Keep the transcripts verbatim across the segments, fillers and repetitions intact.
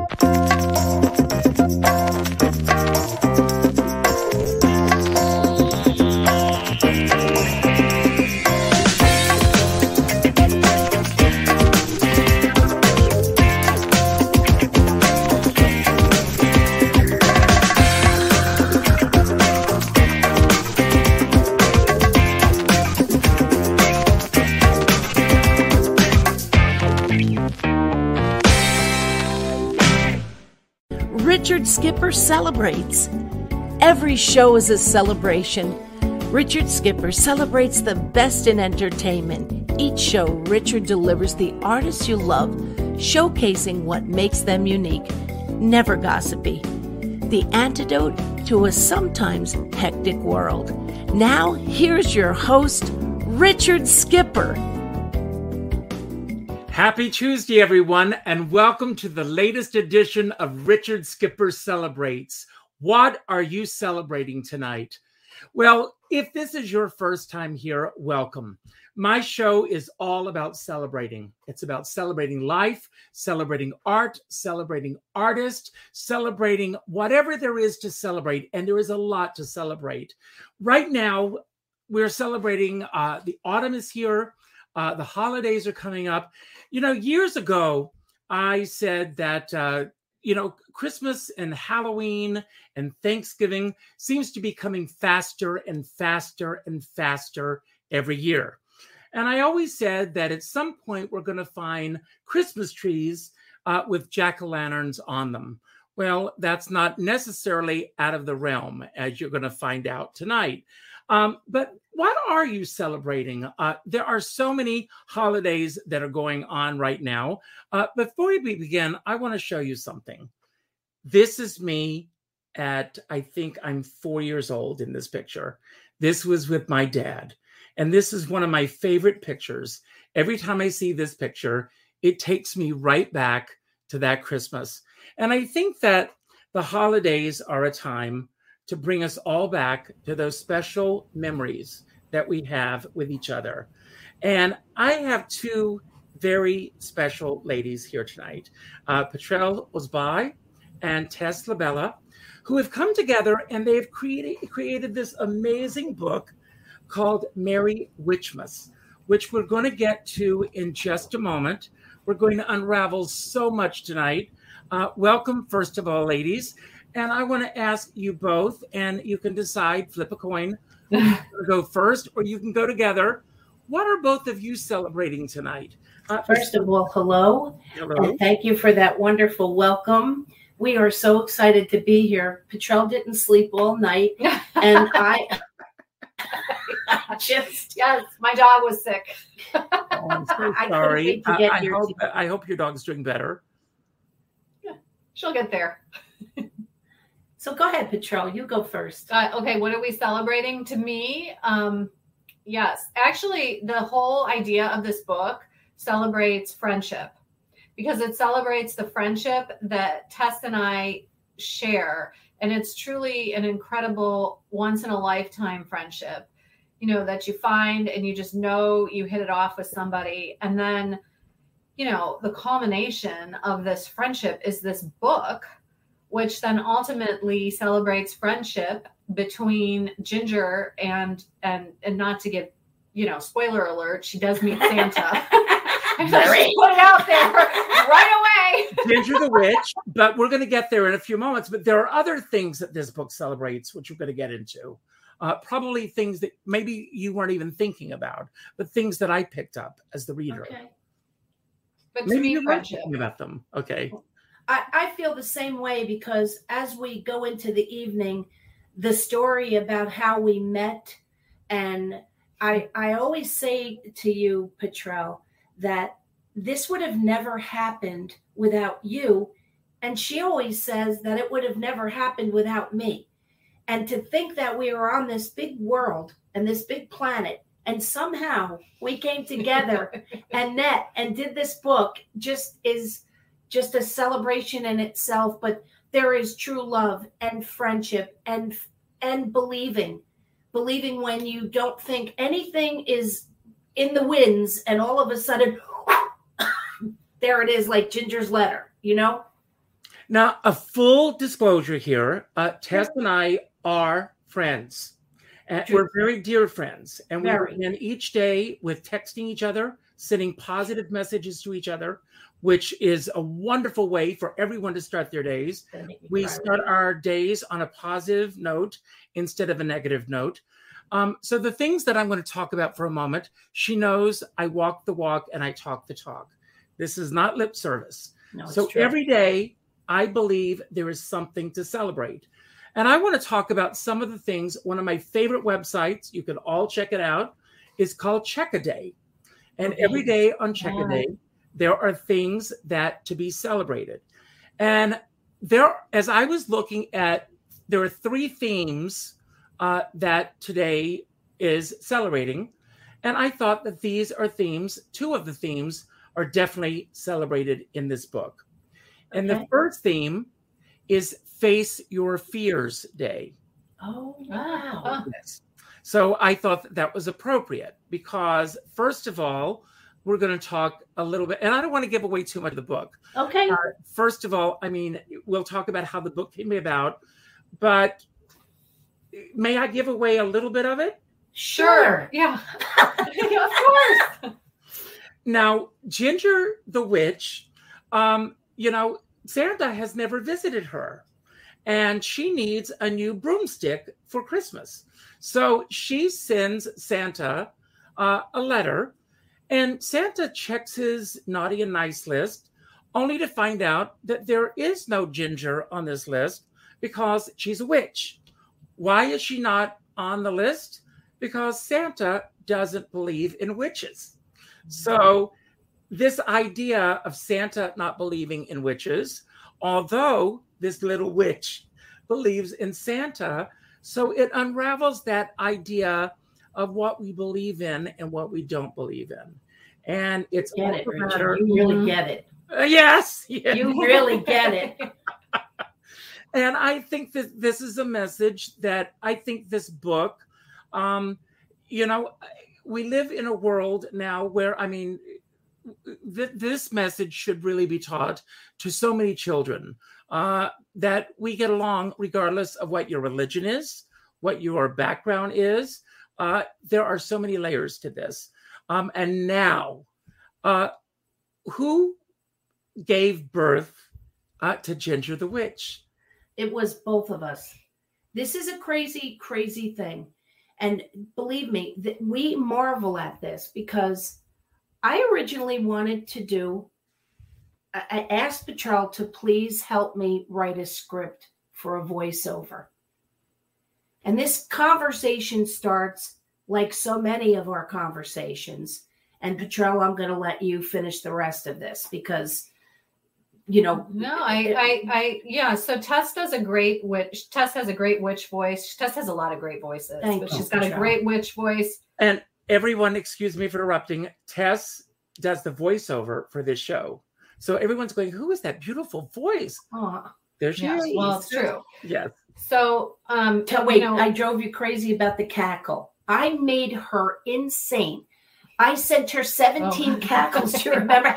Richard Skipper celebrates. Every show is a celebration. Richard Skipper celebrates the best in entertainment. Each show, Richard delivers the artists you love, showcasing what makes them unique. Never gossipy. The antidote to a sometimes hectic world. Now, here's your host, Richard Skipper. Happy Tuesday, everyone, and welcome to the latest edition of Richard Skipper Celebrates. What are you celebrating tonight? Well, if this is your first time here, welcome. My show is all about celebrating. It's about celebrating life, celebrating art, celebrating artists, celebrating whatever there is to celebrate, and there is a lot to celebrate. Right now, we're celebrating, uh, the autumn is here, uh, the holidays are coming up. You know, years ago, I said that, uh, you know, Christmas and Halloween and Thanksgiving seems to be coming faster and faster and faster every year. And I always said that at some point we're going to find Christmas trees uh, with jack-o'-lanterns on them. Well, that's not necessarily out of the realm, as you're going to find out tonight. Um, but what are you celebrating? Uh, there are so many holidays that are going on right now. Uh, before we begin, I want to show you something. This is me at, I think I'm four years old in this picture. This was with my dad. And this is one of my favorite pictures. Every time I see this picture, it takes me right back to that Christmas. And I think that the holidays are a time to bring us all back to those special memories that we have with each other. And I have two very special ladies here tonight, uh, Petrel Osbai and Tess Labella, who have come together and they've created, created this amazing book called Merry Witchmas, which we're going to get to in just a moment. We're going to unravel so much tonight. Uh, welcome, first of all, ladies. And I want to ask you both, and you can decide, flip a coin, go first, or you can go together. What are both of you celebrating tonight? Uh, First of all, hello. Hello. And thank you for that wonderful welcome. We are so excited to be here. Petrel didn't sleep all night, and I just... Yes, my dog was sick. Oh, I'm so I sorry. couldn't wait to get I, I, here hope, to- I hope your dog's doing better. Yeah, she'll get there. So go ahead, Petrel. You go first. Uh, okay, what are we celebrating? To me, um, yes. Actually, the whole idea of this book celebrates friendship because it celebrates the friendship that Tess and I share. And it's truly an incredible once-in-a-lifetime friendship, you know, that you find and you just know you hit it off with somebody. And then, you know, the culmination of this friendship is this book, which then ultimately celebrates friendship between Ginger and, and, and not to give, you know, spoiler alert, she does meet Santa. I just put it out there right away. Ginger the Witch, but we're going to get there in a few moments. But there are other things that this book celebrates, which we're going to get into. Uh, probably things that maybe you weren't even thinking about, but things that I picked up as the reader. Okay. But Maybe to me, you weren't friendship. thinking about them. Okay. I, I feel the same way because as we go into the evening, the story about how we met, and I I always say to you, Petrel, that this would have never happened without you. And she always says that it would have never happened without me. And to think that we were on this big world and this big planet, and somehow we came together and met and did this book just is just a celebration in itself. But there is true love and friendship and and believing, believing when you don't think anything is in the winds, and all of a sudden, there it is, like Ginger's letter, you know? Now, a full disclosure here, uh, Tess and I are friends. And we're very dear friends. And we Very. begin each day with texting each other, sending positive messages to each other, which is a wonderful way for everyone to start their days. We start our days on a positive note instead of a negative note. Um, so the things that I'm going to talk about for a moment, she knows I walk the walk and I talk the talk. This is not lip service. No, it's so true. every day, I believe there is something to celebrate. And I want to talk about some of the things. One of my favorite websites, you can all check it out, is called Check-A-Day. And Okay. every day on Check-A-Day, there are things that to be celebrated. And there, as I was looking at, there are three themes uh, that today is celebrating. And I thought that these are themes, two of the themes are definitely celebrated in this book. And Okay. the first theme is Face Your Fears Day. Oh, wow. Yes. So I thought that, that was appropriate because, first of all, we're going to talk a little bit, and I don't want to give away too much of the book. Okay. Uh, first of all, I mean, we'll talk about how the book came about, but may I give away a little bit of it? Sure. Yeah. Of course. Now, Ginger the Witch, um, you know, Santa has never visited her, and she needs a new broomstick for Christmas. So she sends Santa uh, a letter, and Santa checks his naughty and nice list, only to find out that there is no Ginger on this list because she's a witch. Why is she not on the list? Because Santa doesn't believe in witches. So this idea of Santa not believing in witches, although this little witch believes in Santa, so it unravels that idea of what we believe in and what we don't believe in. And it's Get all it, a Richard. matter. You really get it. Uh, yes. yes. You really get it. And I think that this is a message that I think this book, um, you know, we live in a world now where, I mean, th- this message should really be taught to so many children uh, that we get along regardless of what your religion is, what your background is. Uh, there are so many layers to this. Um, and now, uh, who gave birth uh, to Ginger the Witch? It was both of us. This is a crazy, crazy thing. And believe me, that we marvel at this because I originally wanted to do, I I asked Petrel to please help me write a script for a voiceover. And this conversation starts like so many of our conversations. And Petrel, I'm going to let you finish the rest of this because, you know. No, I, I, I, yeah. So Tess does a great witch. Tess has a great witch voice. Tess has a lot of great voices, Thank but you, she's got a Petrel. great witch voice. And everyone, excuse me for interrupting, Tess does the voiceover for this show. So everyone's going, who is that beautiful voice? Oh, There she Yes, is. well, it's true. Yes. So, um, Tell, you wait, know, I drove you crazy about the cackle. I made her insane. I sent her seventeen Oh. cackles to remember.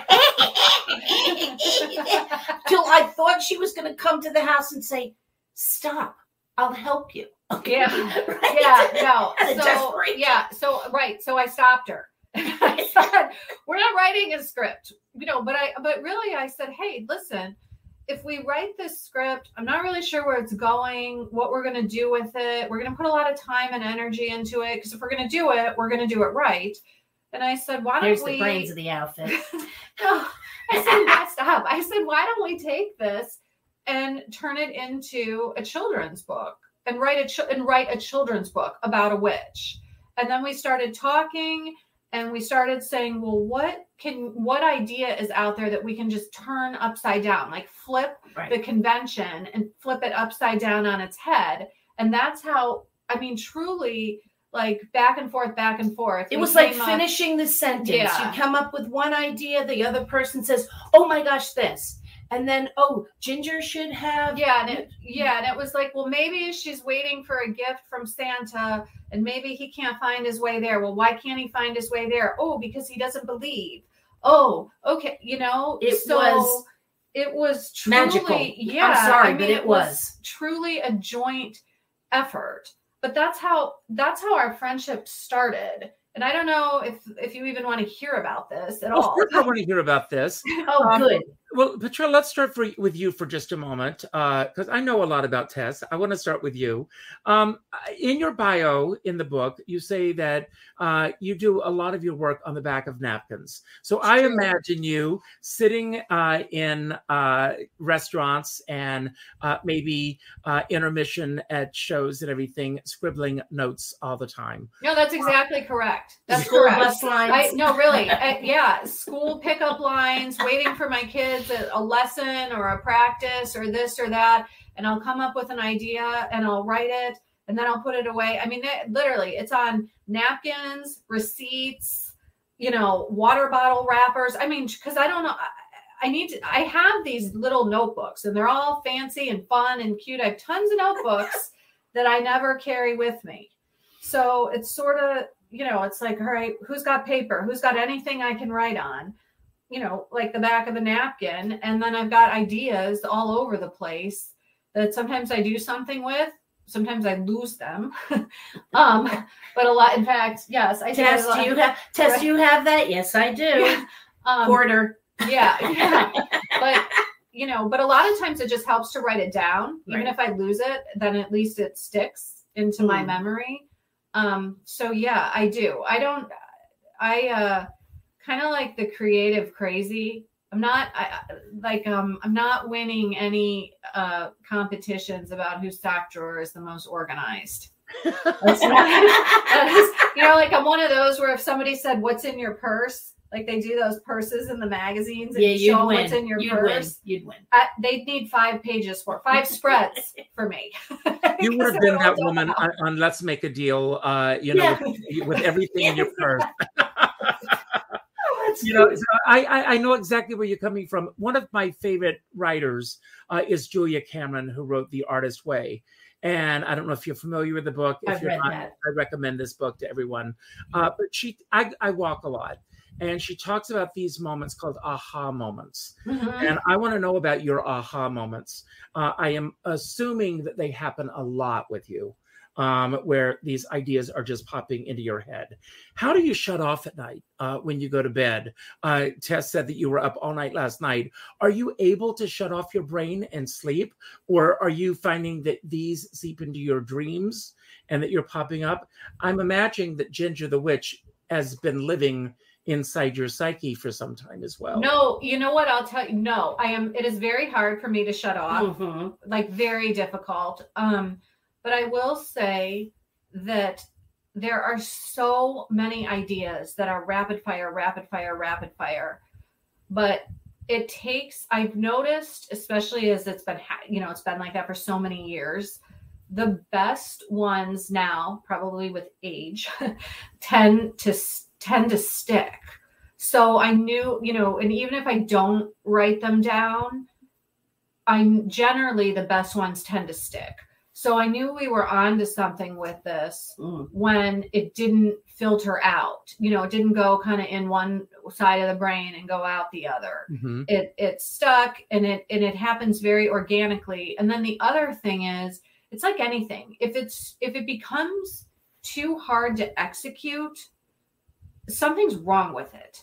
Till I thought she was going to come to the house and say, stop, I'll help you. Okay. Yeah. Right? yeah, no. Out of So, desperation. yeah, so right. So I stopped her. I said, "We're not writing a script, you know." But I, but really, I said, "Hey, listen. If we write this script, I'm not really sure where it's going, what we're going to do with it. We're going to put a lot of time and energy into it because if we're going to do it, we're going to do it right." And I said, "Why don't Here's we?" the brains of the outfit. No, I said, "Stop." I said, "Why don't we take this and turn it into a children's book and write a ch- and write a children's book about a witch?" And then we started talking. And we started saying, well, what can, what idea is out there that we can just turn upside down, like flip Right. the convention and flip it upside down on its head. And that's how, I mean, truly like back and forth, back and forth. It we was like came up- finishing the sentence. Yeah. You come up with one idea, the other person says, oh my gosh, this. And then, oh, Ginger should have. Yeah, and it yeah, and it was like, well, maybe she's waiting for a gift from Santa, and maybe he can't find his way there. Well, why can't he find his way there? Oh, because he doesn't believe. Oh, okay, you know, It so was it was truly, magical. Yeah, I'm sorry, I mean, but it, it was. was truly a joint effort. But that's how that's how our friendship started. And I don't know if if you even want to hear about this at Well, all. of course I want to hear about this. Oh, Um, good. Well, Petra, let's start for, with you for just a moment, because uh, I know a lot about Tess. I want to start with you. Um, in your bio in the book, you say that uh, you do a lot of your work on the back of napkins. So I true. imagine you sitting uh, in uh, restaurants and uh, maybe uh, intermission at shows and everything, scribbling notes all the time. No, that's exactly correct. That's School correct. bus lines. I, no, really. I, yeah. School pickup lines, waiting for my kids at a lesson or a practice or this or that. And I'll come up with an idea and I'll write it and then I'll put it away. I mean, it, literally, it's on napkins, receipts, you know, water bottle wrappers. I mean, because I don't know. I, I need to, I have these little notebooks and they're all fancy and fun and cute. I have tons of notebooks that I never carry with me. So it's sort of, you know, it's like, all right, who's got paper? Who's got anything I can write on? You know, like the back of the napkin. And then I've got ideas all over the place that sometimes I do something with. Sometimes I lose them. um, but a lot, in fact, yes. I Tess, do you have, Tess, do you have that? Yes, I do. Yeah. Um, Quarter. Yeah. yeah. But, you know, but a lot of times it just helps to write it down. Even Right. if I lose it, then at least it sticks into Mm. my memory. Um, so yeah, I do. I don't, I, uh, kind of like the creative crazy. I'm not I, like, um, I'm not winning any, uh, competitions about whose sock drawer is the most organized. That's not, that is, you know, like I'm one of those where if somebody said, what's in your purse? Like they do those purses in the magazines and Yeah, you you'd show them win. what's in your You'd purse. win. You'd win. I, they'd need five pages for five spreads for me. You would have been that woman on, on Let's Make a Deal, uh, you know, Yeah. with, with everything in your purse. That's You know, so I, I I know exactly where you're coming from. One of my favorite writers uh, is Julia Cameron, who wrote The Artist Way. And I don't know if you're familiar with the book. If I've you're read not, that. I recommend this book to everyone. Uh, but she, I, I walk a lot, and she talks about these moments called aha moments. Mhm. And I want to know about your aha moments. Uh, I am assuming that they happen a lot with you, um, where these ideas are just popping into your head. How do you shut off at night uh, when you go to bed? Uh, Tess said that you were up all night last night. Are you able to shut off your brain and sleep? Or are you finding that these seep into your dreams and that you're popping up? I'm imagining that Ginger the Witch has been living inside your psyche for some time as well. No, you know what? I'll tell you. No, I am. It is very hard for me to shut off. Mhm. Like very difficult. Um, but I will say that there are so many ideas that are rapid fire, rapid fire, rapid fire. But it takes, I've noticed, especially as it's been, ha- you know, it's been like that for so many years, the best ones now, probably with age, tend to tend to stick. So I knew, you know, and even if I don't write them down, I'm generally the best ones tend to stick. So I knew we were on to something with this Mm. when it didn't filter out. You know, it didn't go kind of in one side of the brain and go out the other. Mhm. It it stuck and it and it happens very organically. And then the other thing is, it's like anything. If it's if it becomes too hard to execute, something's wrong with it.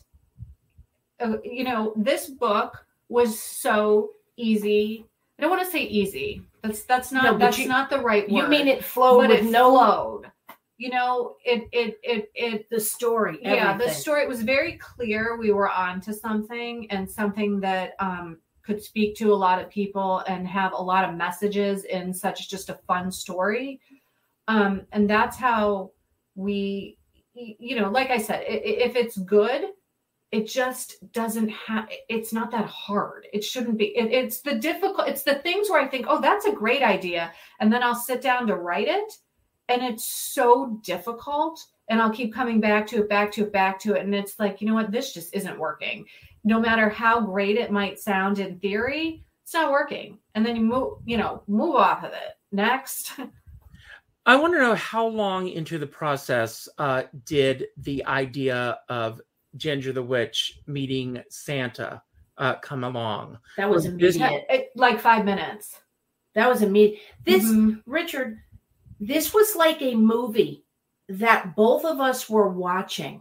Uh, you know, this book was so easy. I don't want to say easy. That's that's not No, but that's you- not the right word. You mean it flowed but with it no flowed. You know, it it it it the story. yeah, the everything. story, it was very clear we were on to something, and something that um could speak to a lot of people and have a lot of messages in such just a fun story. Um, and that's how we, y- you know, like I said, i- i- if it's good, it just doesn't have, it's not that hard. It shouldn't be, it, it's the difficult, it's the things where I think, oh, that's a great idea. And then I'll sit down to write it. And it's so difficult. And I'll keep coming back to it, back to it, back to it. And it's like, you know what, this just isn't working. No matter how great it might sound in theory, it's not working. And then you move, you know, move off of it. Next. I want to know how long into the process uh, did the idea of Ginger the Witch meeting Santa uh, come along. That was immediate. It, like five minutes. That was immediate. This, Mhm. Richard, this was like a movie that both of us were watching.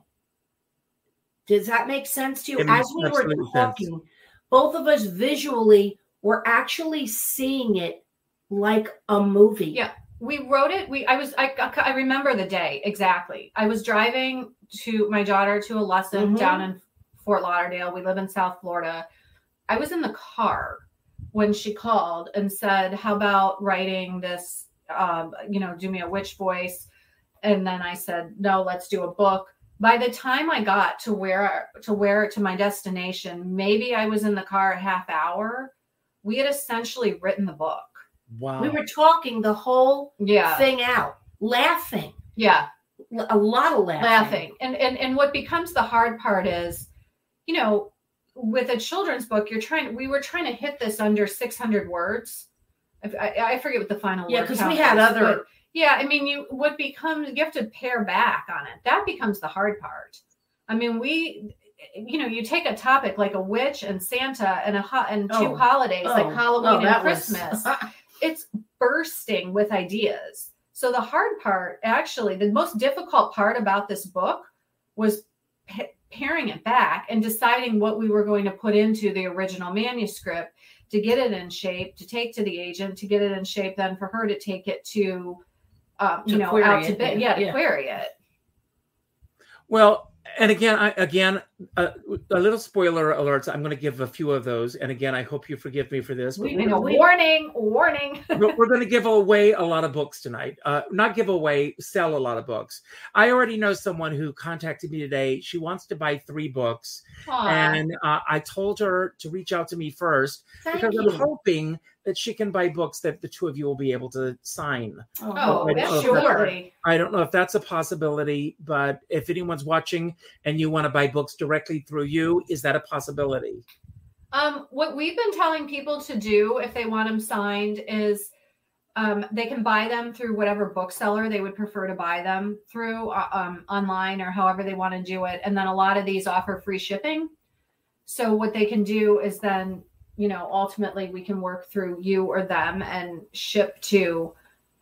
Does that make sense to you? It As makes we were absolute talking, sense. both of us visually were actually seeing it like a movie. Yeah. We wrote it. We, I was, I, I remember the day exactly. I was driving to my daughter to a lesson Mhm. down in Fort Lauderdale. We live in South Florida. I was in the car when she called and said, how about writing this, um, you know, do me a witch voice. And then I said, no, let's do a book. By the time I got to where, to where, to my destination, maybe I was in the car a half hour. We had essentially written the book. Wow. We were talking the whole Yeah. thing out, laughing, Yeah. a lot of laughing. laughing. And, and and what becomes the hard part is, you know, with a children's book, you're trying, we were trying to hit this under six hundred words. I, I, I forget what the final Yeah, word because count we had is, other. but yeah, I mean, you, what becomes, you have to pare back on it. That becomes the hard part. I mean, we, you know, you take a topic like a witch and Santa and a ho- and two Oh. holidays Oh, like oh, Halloween and that was- Christmas. It's bursting with ideas. So the hard part, actually, the most difficult part about this book was pa- paring it back and deciding what we were going to put into the original manuscript to get it in shape, to take to the agent, to get it in shape, then for her to take it to, um, you To know, query out to it, bid, yeah, yeah, to yeah. query it. Well, and again, I, again, uh, a little spoiler alerts. I'm going to give a few of those. And again, I hope you forgive me for this. But We- we're You know, we- warning, warning. But we're going to give away a lot of books tonight. Uh, not give away, sell a lot of books. I already know someone who contacted me today. She wants to buy three books. Aw. And uh, I told her to reach out to me first Thank because you. I'm hoping that she can buy books that the two of you will be able to sign. Oh, I don't know if that's- absolutely. I don't know if that's a possibility, but if anyone's watching and you want to buy books directly through you, is that a possibility? Um, what we've been telling people to do if they want them signed is um, they can buy them through whatever bookseller they would prefer to buy them through uh, um, online or however they want to do it. And then a lot of these offer free shipping. So what they can do is then, you know, ultimately we can work through you or them and ship to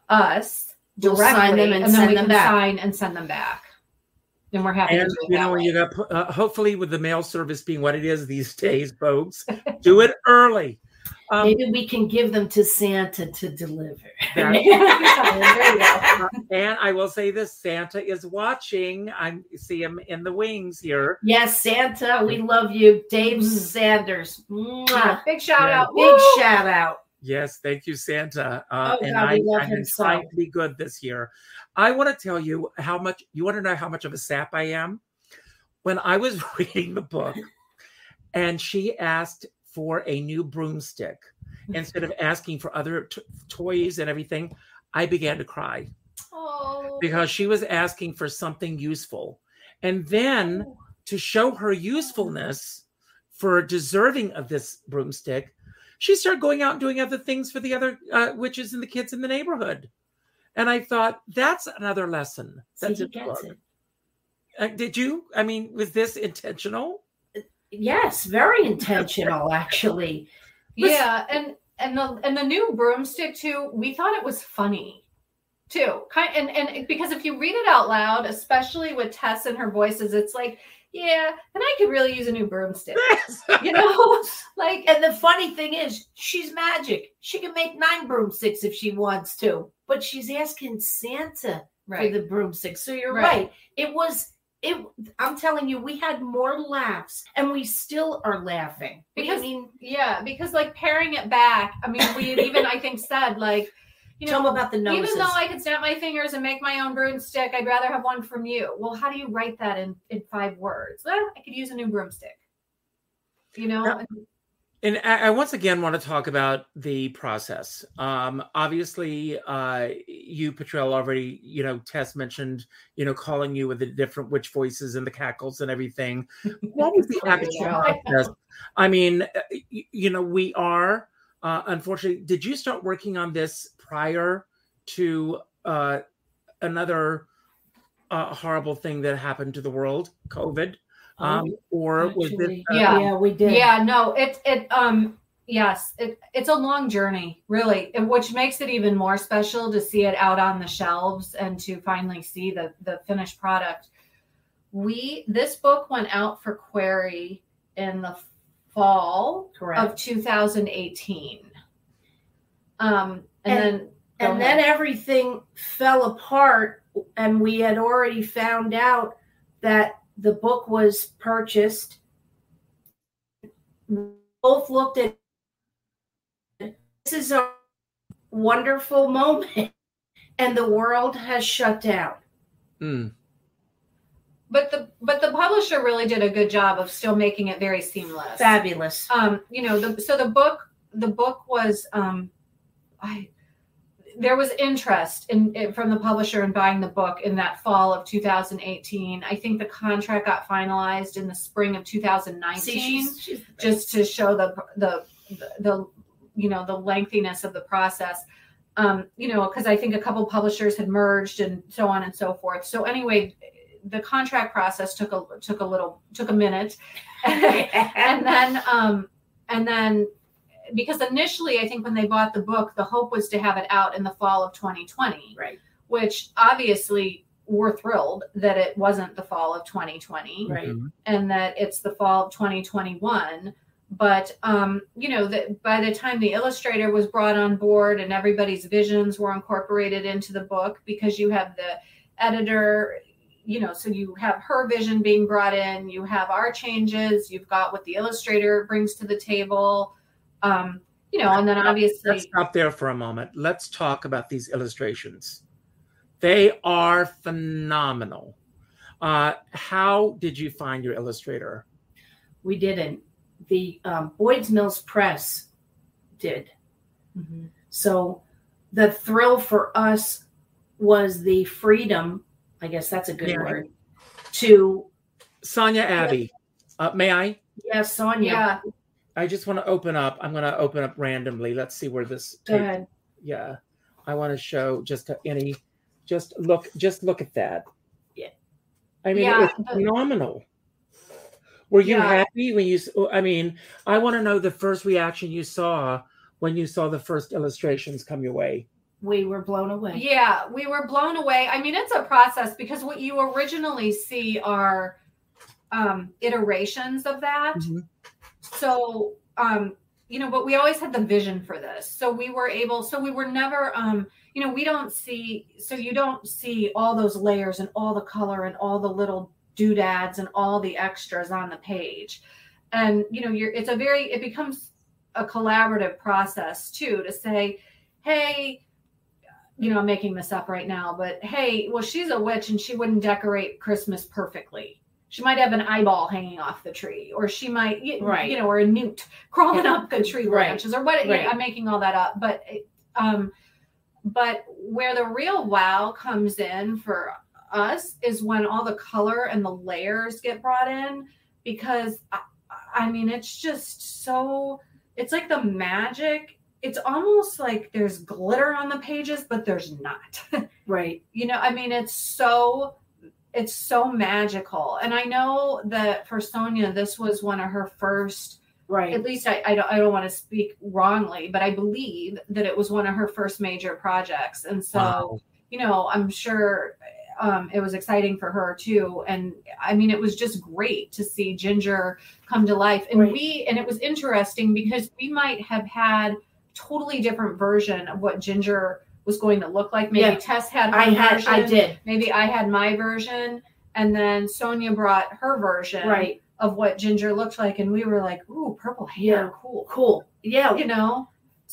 us We'll directly, sign them and then send we them can back. sign and send them back. And we're happy And to do it you that know, way. you got uh, hopefully with the mail service being what it is these days, folks, do it early. Um, Maybe we can give them to Santa to deliver. that- There you go. and I will say this: Santa is watching. I see him in the wings here. Yes, Santa, we love you. Dave Mm. Sanders. Mwah. Big shout Yeah. out. Big Woo! shout out. Yes, thank you, Santa. Uh, Oh, and God, I, we love I'm him inclined so. to be good this year. I want to tell you how much. You want to know how much of a sap I am? When I was reading the book, and she asked for a new broomstick instead of asking for other t- toys and everything, I began to cry Oh. because she was asking for something useful. And then to show her usefulness for deserving of this broomstick, she started going out and doing other things for the other uh, witches and the kids in the neighborhood. And I thought, that's another lesson. See, That's he a gets book. it. Uh, did you? I mean, was this intentional? Yes, very intentional, actually. Yeah, and and the and the new broomstick too. We thought it was funny, too. Kind and and because if you read it out loud, especially with Tess and her voices, it's like, yeah, and I could really use a new broomstick. You know, like And the funny thing is, she's magic. She can make nine broomsticks if she wants to, but she's asking Santa right. for the broomstick. So you're Right. right. It was it. I'm telling you, we had more laughs, and we still are laughing Because- I mean, Yeah, because like paring it back. I mean, we had even I think said like, you tell know, them about the noses. even though I could snap my fingers and make my own broomstick, I'd rather have one from you. Well, how do you write that in, in five words? Well, I could use a new broomstick. You know? Yeah. And I, I once again want to talk about the process. Um, obviously, uh, you, Patrell, already, you know, Tess mentioned, you know, calling you with the different witch voices and the cackles and everything. What was the actual process? I mean, you, you know, we are, uh, unfortunately, did you start working on this prior to uh, another uh, horrible thing that happened to the world, COVID? Um, or was Actually, it? Uh, Yeah. yeah, we did. Yeah, no, it it um yes, it it's a long journey, really, and which makes it even more special to see it out on the shelves and to finally see the the finished product. We this book went out for query in the fall Correct. of two thousand eighteen. Um and, And- then go And ahead. then everything fell apart, and we had already found out that the book was purchased. We both looked at it. This is a wonderful moment, and the world has shut down. mm, but the but the publisher really did a good job of still making it very seamless. Fabulous. Um, you know, the so the book the book was um I there was interest in, in from the publisher in buying the book in that fall of two thousand eighteen. I think the contract got finalized in the spring of two thousand nineteen. See, she's, she's Just to show the the the you know the lengthiness of the process. Um, you know, because I think a couple publishers had merged and so on and so forth. So anyway, the contract process took a took a little took a minute, and then um, and then because initially I think when they bought the book, the hope was to have it out in the fall of twenty twenty, right. which obviously we're thrilled that it wasn't the fall of twenty twenty, Right. mhm. and that it's the fall of twenty twenty-one. But, um, you know, that by the time the illustrator was brought on board and everybody's visions were incorporated into the book, because you have the editor, you know, so you have her vision being brought in, you have our changes, you've got what the illustrator brings to the table, um, you know, and then Let's obviously, stop there for a moment. Let's talk about these illustrations. They are phenomenal. Uh, how did you find your illustrator? We didn't. The um, Boyd's Mills Press did. Mhm. So the thrill for us was the freedom, I guess that's a good Yeah. word, to, Sonia Abbey, uh, may I? yes, Sonia. yeah, I just want to open up. I'm going to open up randomly. Let's see where this Go takes. ahead. Yeah, I want to show just a, any. Just look. Just look at that. Yeah. I mean, Yeah, it was the- phenomenal. Were you Yeah. happy when you? s- I mean, I want to know the first reaction you saw when you saw the first illustrations come your way. We were blown away. Yeah, we were blown away. I mean, it's a process because what you originally see are um, iterations of that. Mhm. So, um, you know, but we always had the vision for this. So we were able, so we were never, um, you know, we don't see, so you don't see all those layers and all the color and all the little doodads and all the extras on the page. And, you know, you're, it's a very, it becomes a collaborative process too, to say, hey, you know, I'm making this up right now, but hey, well, she's a witch and she wouldn't decorate Christmas perfectly. She might have an eyeball hanging off the tree, or she might, you, Right. you know, or a newt crawling Yeah. up the tree Right. branches, or what. Right. I'm making all that up, but, um, but where the real wow comes in for us is when all the color and the layers get brought in, because I, I mean, it's just so, it's like the magic. It's almost like there's glitter on the pages, but there's not. Right. You know, I mean, it's so, it's so magical. And I know that for Sonia, this was one of her first, Right. at least I, I don't, I don't want to speak wrongly, but I believe that it was one of her first major projects. And so, Wow. you know, I'm sure um, it was exciting for her too. And I mean, it was just great to see Ginger come to life. And Right. we, and it was interesting because we might have had totally different version of what Ginger was going to look like. Maybe Yeah. Tess had her I had, version. I did. Maybe I had my version, and then Sonia brought her version Right. of what Ginger looked like, and we were like, "Ooh, purple hair, Yeah. cool." Cool. Yeah. You know,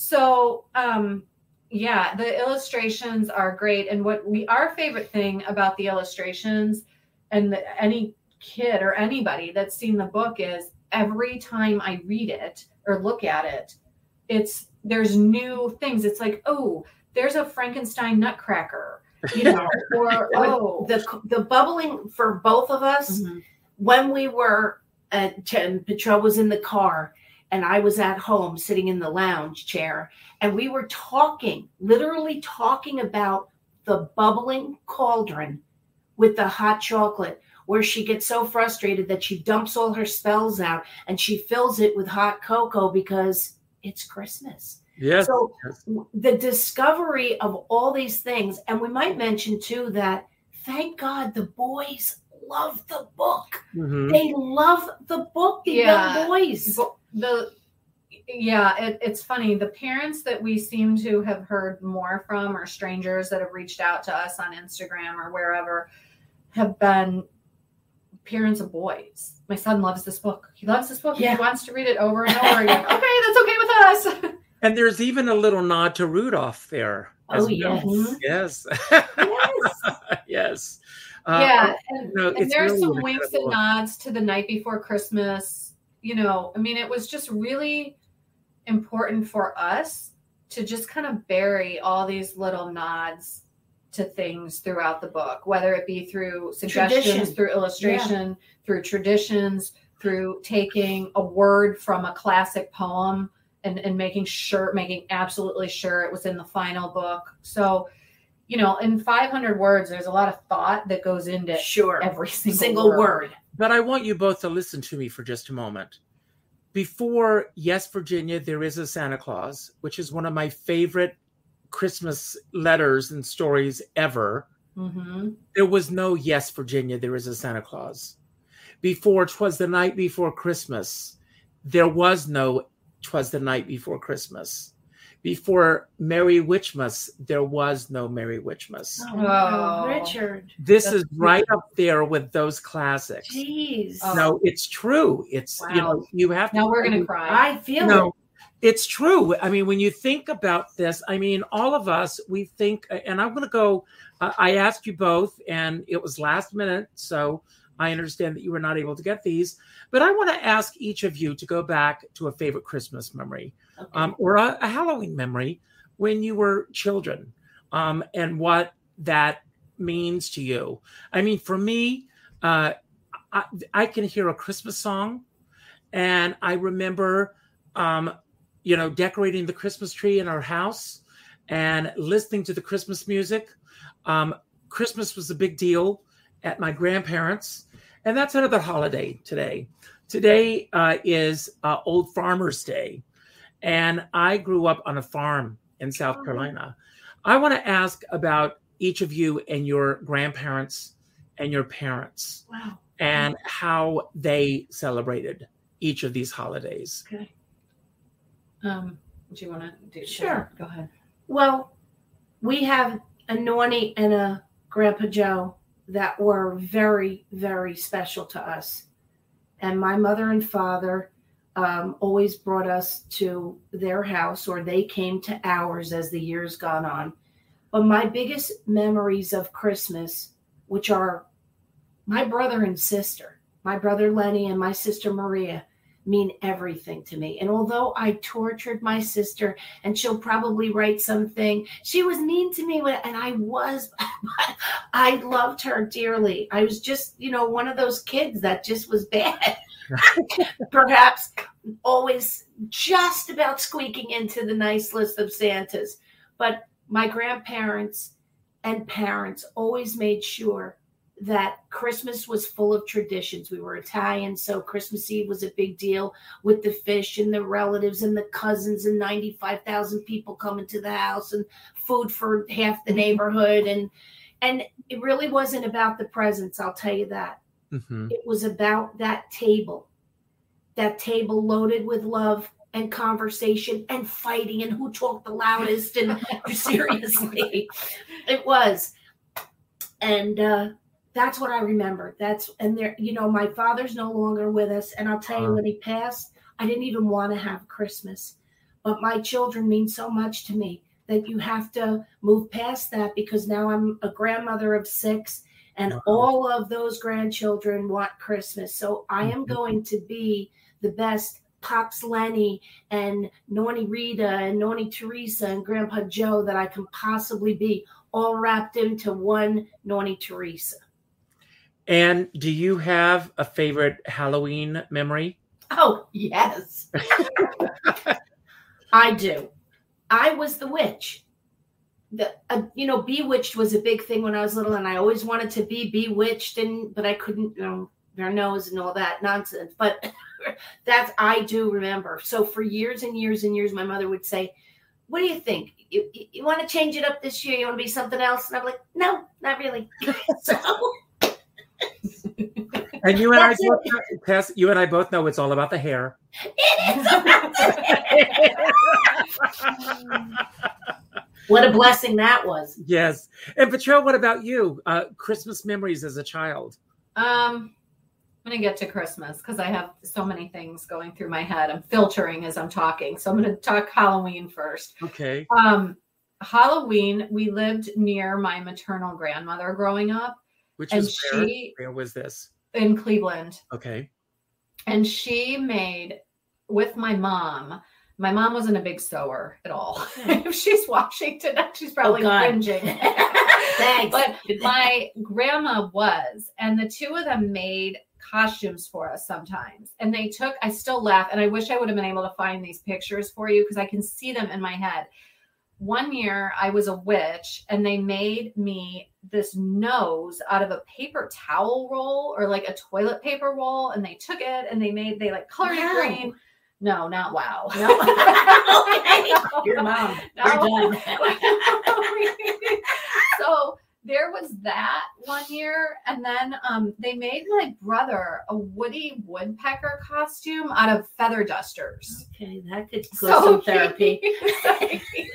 so um, yeah, the illustrations are great, and what we our favorite thing about the illustrations, and the, any kid or anybody that's seen the book is every time I read it or look at it, it's there's new things. It's like, oh, there's a Frankenstein nutcracker, you know, or oh, The, the bubbling for both of us, Mhm. when we were at, and Petra was in the car and I was at home sitting in the lounge chair, and we were talking, literally talking about the bubbling cauldron with the hot chocolate. where she gets so frustrated that she dumps all her spells out and she fills it with hot cocoa because it's Christmas. Yes. So yes. the discovery of all these things, and we might mention too that thank God the boys love the book. Mm-hmm. They love the book, the Yeah. young boys. The yeah, it, it's funny. The parents that we seem to have heard more from, or strangers that have reached out to us on Instagram or wherever, have been parents of boys. My son loves this book. He loves this book. Yeah. He wants to read it over and over again. Okay, that's okay with us. And there's even a little nod to Rudolph there. Oh, as yes. well. Yes. Yes. Yes. Uh, yeah, and, no, and it's there's really some winks and incredible. nods to the night before Christmas. You know, I mean, it was just really important for us to just kind of bury all these little nods to things throughout the book, whether it be through suggestions, Tradition. through illustration, through traditions, through taking a word from a classic poem and, and making sure, making absolutely sure it was in the final book. So, you know, in five hundred words, there's a lot of thought that goes into Sure. every single, Single word. word. But I want you both to listen to me for just a moment. Before Yes, Virginia, There Is a Santa Claus, which is one of my favorite Christmas letters and stories ever, Mm-hmm. there was no Yes, Virginia, There Is a Santa Claus. Before 'Twas the Night Before Christmas, there was no 'Twas the Night Before Christmas. Before Merry Witchmas, there was no Merry Witchmas. Oh, wow. Oh. Richard. This That's is right up there with those classics. Jeez. Oh. No, it's true. It's, you Wow. know, you have to. Now we're going to cry. I feel No, it. it's true. I mean, when you think about this, I mean, all of us, we think, and I'm going to go, uh, I asked you both, and it was last minute, so I understand that you were not able to get these, but I want to ask each of you to go back to a favorite Christmas memory, Okay. um, or a, a Halloween memory when you were children, um, and what that means to you. I mean, for me, uh, I, I can hear a Christmas song, and I remember, um, you know, decorating the Christmas tree in our house and listening to the Christmas music. Um, Christmas was a big deal at my grandparents', and that's another holiday today. Today uh, is uh, Old Farmer's Day, and I grew up on a farm in South Carolina. I want to ask about each of you and your grandparents and your parents Wow. and how they celebrated each of these holidays. Okay. Um, do you want to do? Sure. Go ahead. Well, we have a Nonny and a Grandpa Joe that were very, very special to us. And my mother and father um, always brought us to their house, or they came to ours as the years gone on. But my biggest memories of Christmas, which are my brother and sister, my brother Lenny and my sister Maria, mean everything to me. And although I tortured my sister, and she'll probably write something, she was mean to me, and I was, I loved her dearly. I was just, you know, one of those kids that just was bad. Perhaps always just about squeaking into the nice list of Santas. But my grandparents and parents always made sure that Christmas was full of traditions. We were Italian, so Christmas Eve was a big deal with the fish and the relatives and the cousins and ninety-five thousand people coming to the house and food for half the neighborhood. And and it really wasn't about the presents, I'll tell you that. Mm-hmm. It was about that table, that table loaded with love and conversation and fighting and who talked the loudest. And seriously, it was. And uh, that's what I remember. That's, and there, you know, my father's no longer with us. And I'll tell you, when he passed, I didn't even want to have Christmas. But my children mean so much to me that you have to move past that, because now I'm a grandmother of six, and Wow. all of those grandchildren want Christmas. So I am going to be the best Pops Lenny and Nonny Rita and Nonny Teresa and Grandpa Joe that I can possibly be, all wrapped into one Nonny Teresa. And do you have a favorite Halloween memory? Oh, yes. I do. I was the witch. the uh, you know, Bewitched was a big thing when I was little, and I always wanted to be bewitched, and but I couldn't, you know, their nose and all that nonsense. But that's, I do remember. So for years and years and years, my mother would say, "What do you think? You, you, you want to change it up this year? You want to be something else?" And I'm like, "No, not really." So. And you and That's I both know, Tess, you and I both know it's all about the hair. It is. What a blessing that was. Yes. And Patrell, what about you? Uh, Christmas memories as a child? Um, I'm going to get to Christmas because I have so many things going through my head. I'm filtering as I'm talking. So I'm going to talk Halloween first. Okay. Um, Halloween, we lived near my maternal grandmother growing up. Which and was where? she, Where was this? In Cleveland. Okay. And she made, with my mom, my mom wasn't a big sewer at all. If she's watching tonight, she's probably Oh, God. cringing. Thanks. But my grandma was, and the two of them made costumes for us sometimes. And they took, I still laugh, and I wish I would have been able to find these pictures for you because I can see them in my head. One year I was a witch, and they made me this nose out of a paper towel roll or like a toilet paper roll. And they took it and they made, they like colored Wow. it green. No, not wow. No. Okay. Your mom. No. We're done. So there was that one year. And then um, they made my brother a Woody Woodpecker costume out of feather dusters. Okay, that could go So some therapy. he-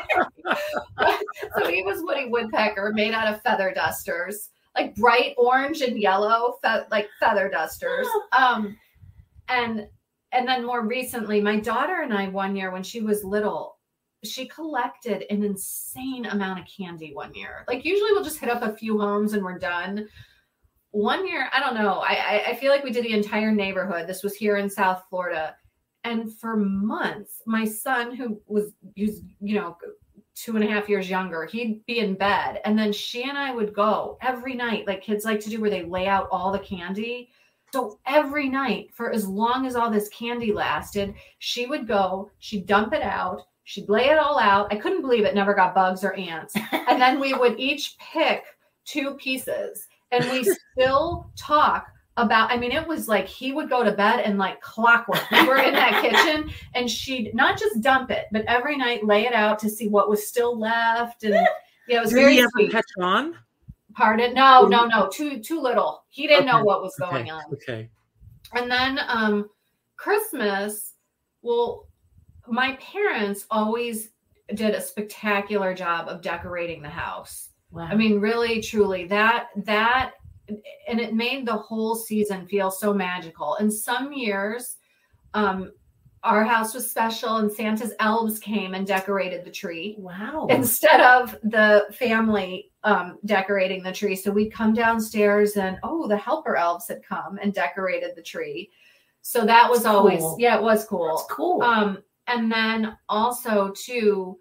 so he was Woody Woodpecker made out of feather dusters, like bright orange and yellow, fe- like feather dusters. Um, and and then more recently, my daughter and I, one year when she was little, she collected an insane amount of candy one year. Like usually we'll just hit up a few homes and we're done. One year, I don't know. I, I, I feel like we did the entire neighborhood. This was here in South Florida. And for months, my son, who was, he was, you know, two and a half years younger, he'd be in bed. And then she and I would go every night, like kids like to do, where they lay out all the candy. So every night, for as long as all this candy lasted, she would go, she'd dump it out, she'd lay it all out. I couldn't believe it never got bugs or ants. And then we would each pick two pieces. And we still talk about, I mean, it was like he would go to bed and like clockwork. We were in that kitchen and she'd not just dump it, but every night lay it out to see what was still left. And yeah, it was Did very he ever sweet. catch on? Pardon? No, no, no. Too too little. He didn't Okay. know what was going Okay. on. Okay. And then um Christmas, well, my parents always did a spectacular job of decorating the house. Wow. I mean, really, truly, that that and it made the whole season feel so magical. And some years, um, our house was special and Santa's elves came and decorated the tree Wow. instead of the family um, decorating the tree. So we'd come downstairs and, oh, the helper elves had come and decorated the tree. So that was That's always, cool. yeah, it was cool. That's cool. Um, and then also too,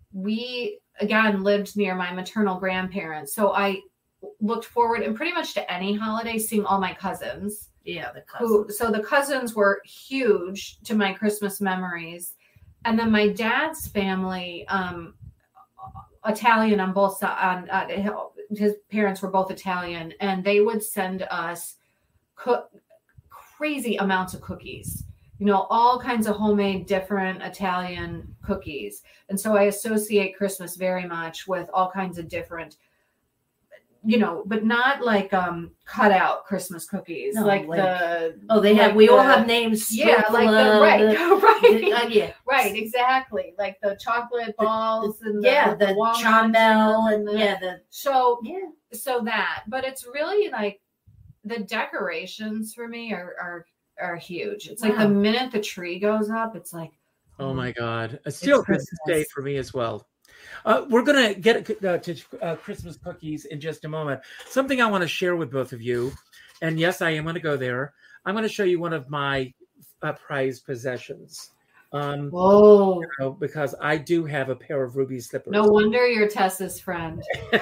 we again lived near my maternal grandparents. So I looked forward and pretty much to any holiday seeing all my cousins. yeah, the Who, cousin. so the cousins were huge to my Christmas memories. And then my dad's family, um, Italian on both sides, on, uh, his parents were both Italian, and they would send us cook crazy amounts of cookies, you know, all kinds of homemade different Italian cookies. And so I associate Christmas very much with all kinds of different, you know, but not like um cut out Christmas cookies, No, like, like- the Oh, they have. like We all the- have names. yeah, like the Sprinkle, right, the- right, uh, yeah, right, exactly, like the chocolate balls and the, yeah, with the walnuts chombel and and the- yeah, the So yeah. so that, but it's really like the decorations for me are are are huge. It's like the Wow. minute the tree goes up, it's like, Oh my God. It's still It's Christmas Day Christmas. for me as well. Uh, we're going to get uh, to uh, Christmas cookies in just a moment. Something I want to share with both of you. And yes, I am going to go there. I'm going to show you one of my uh, prized possessions. Um, Whoa. you know, because I do have a pair of ruby slippers. no wonder you're Tessa's friend.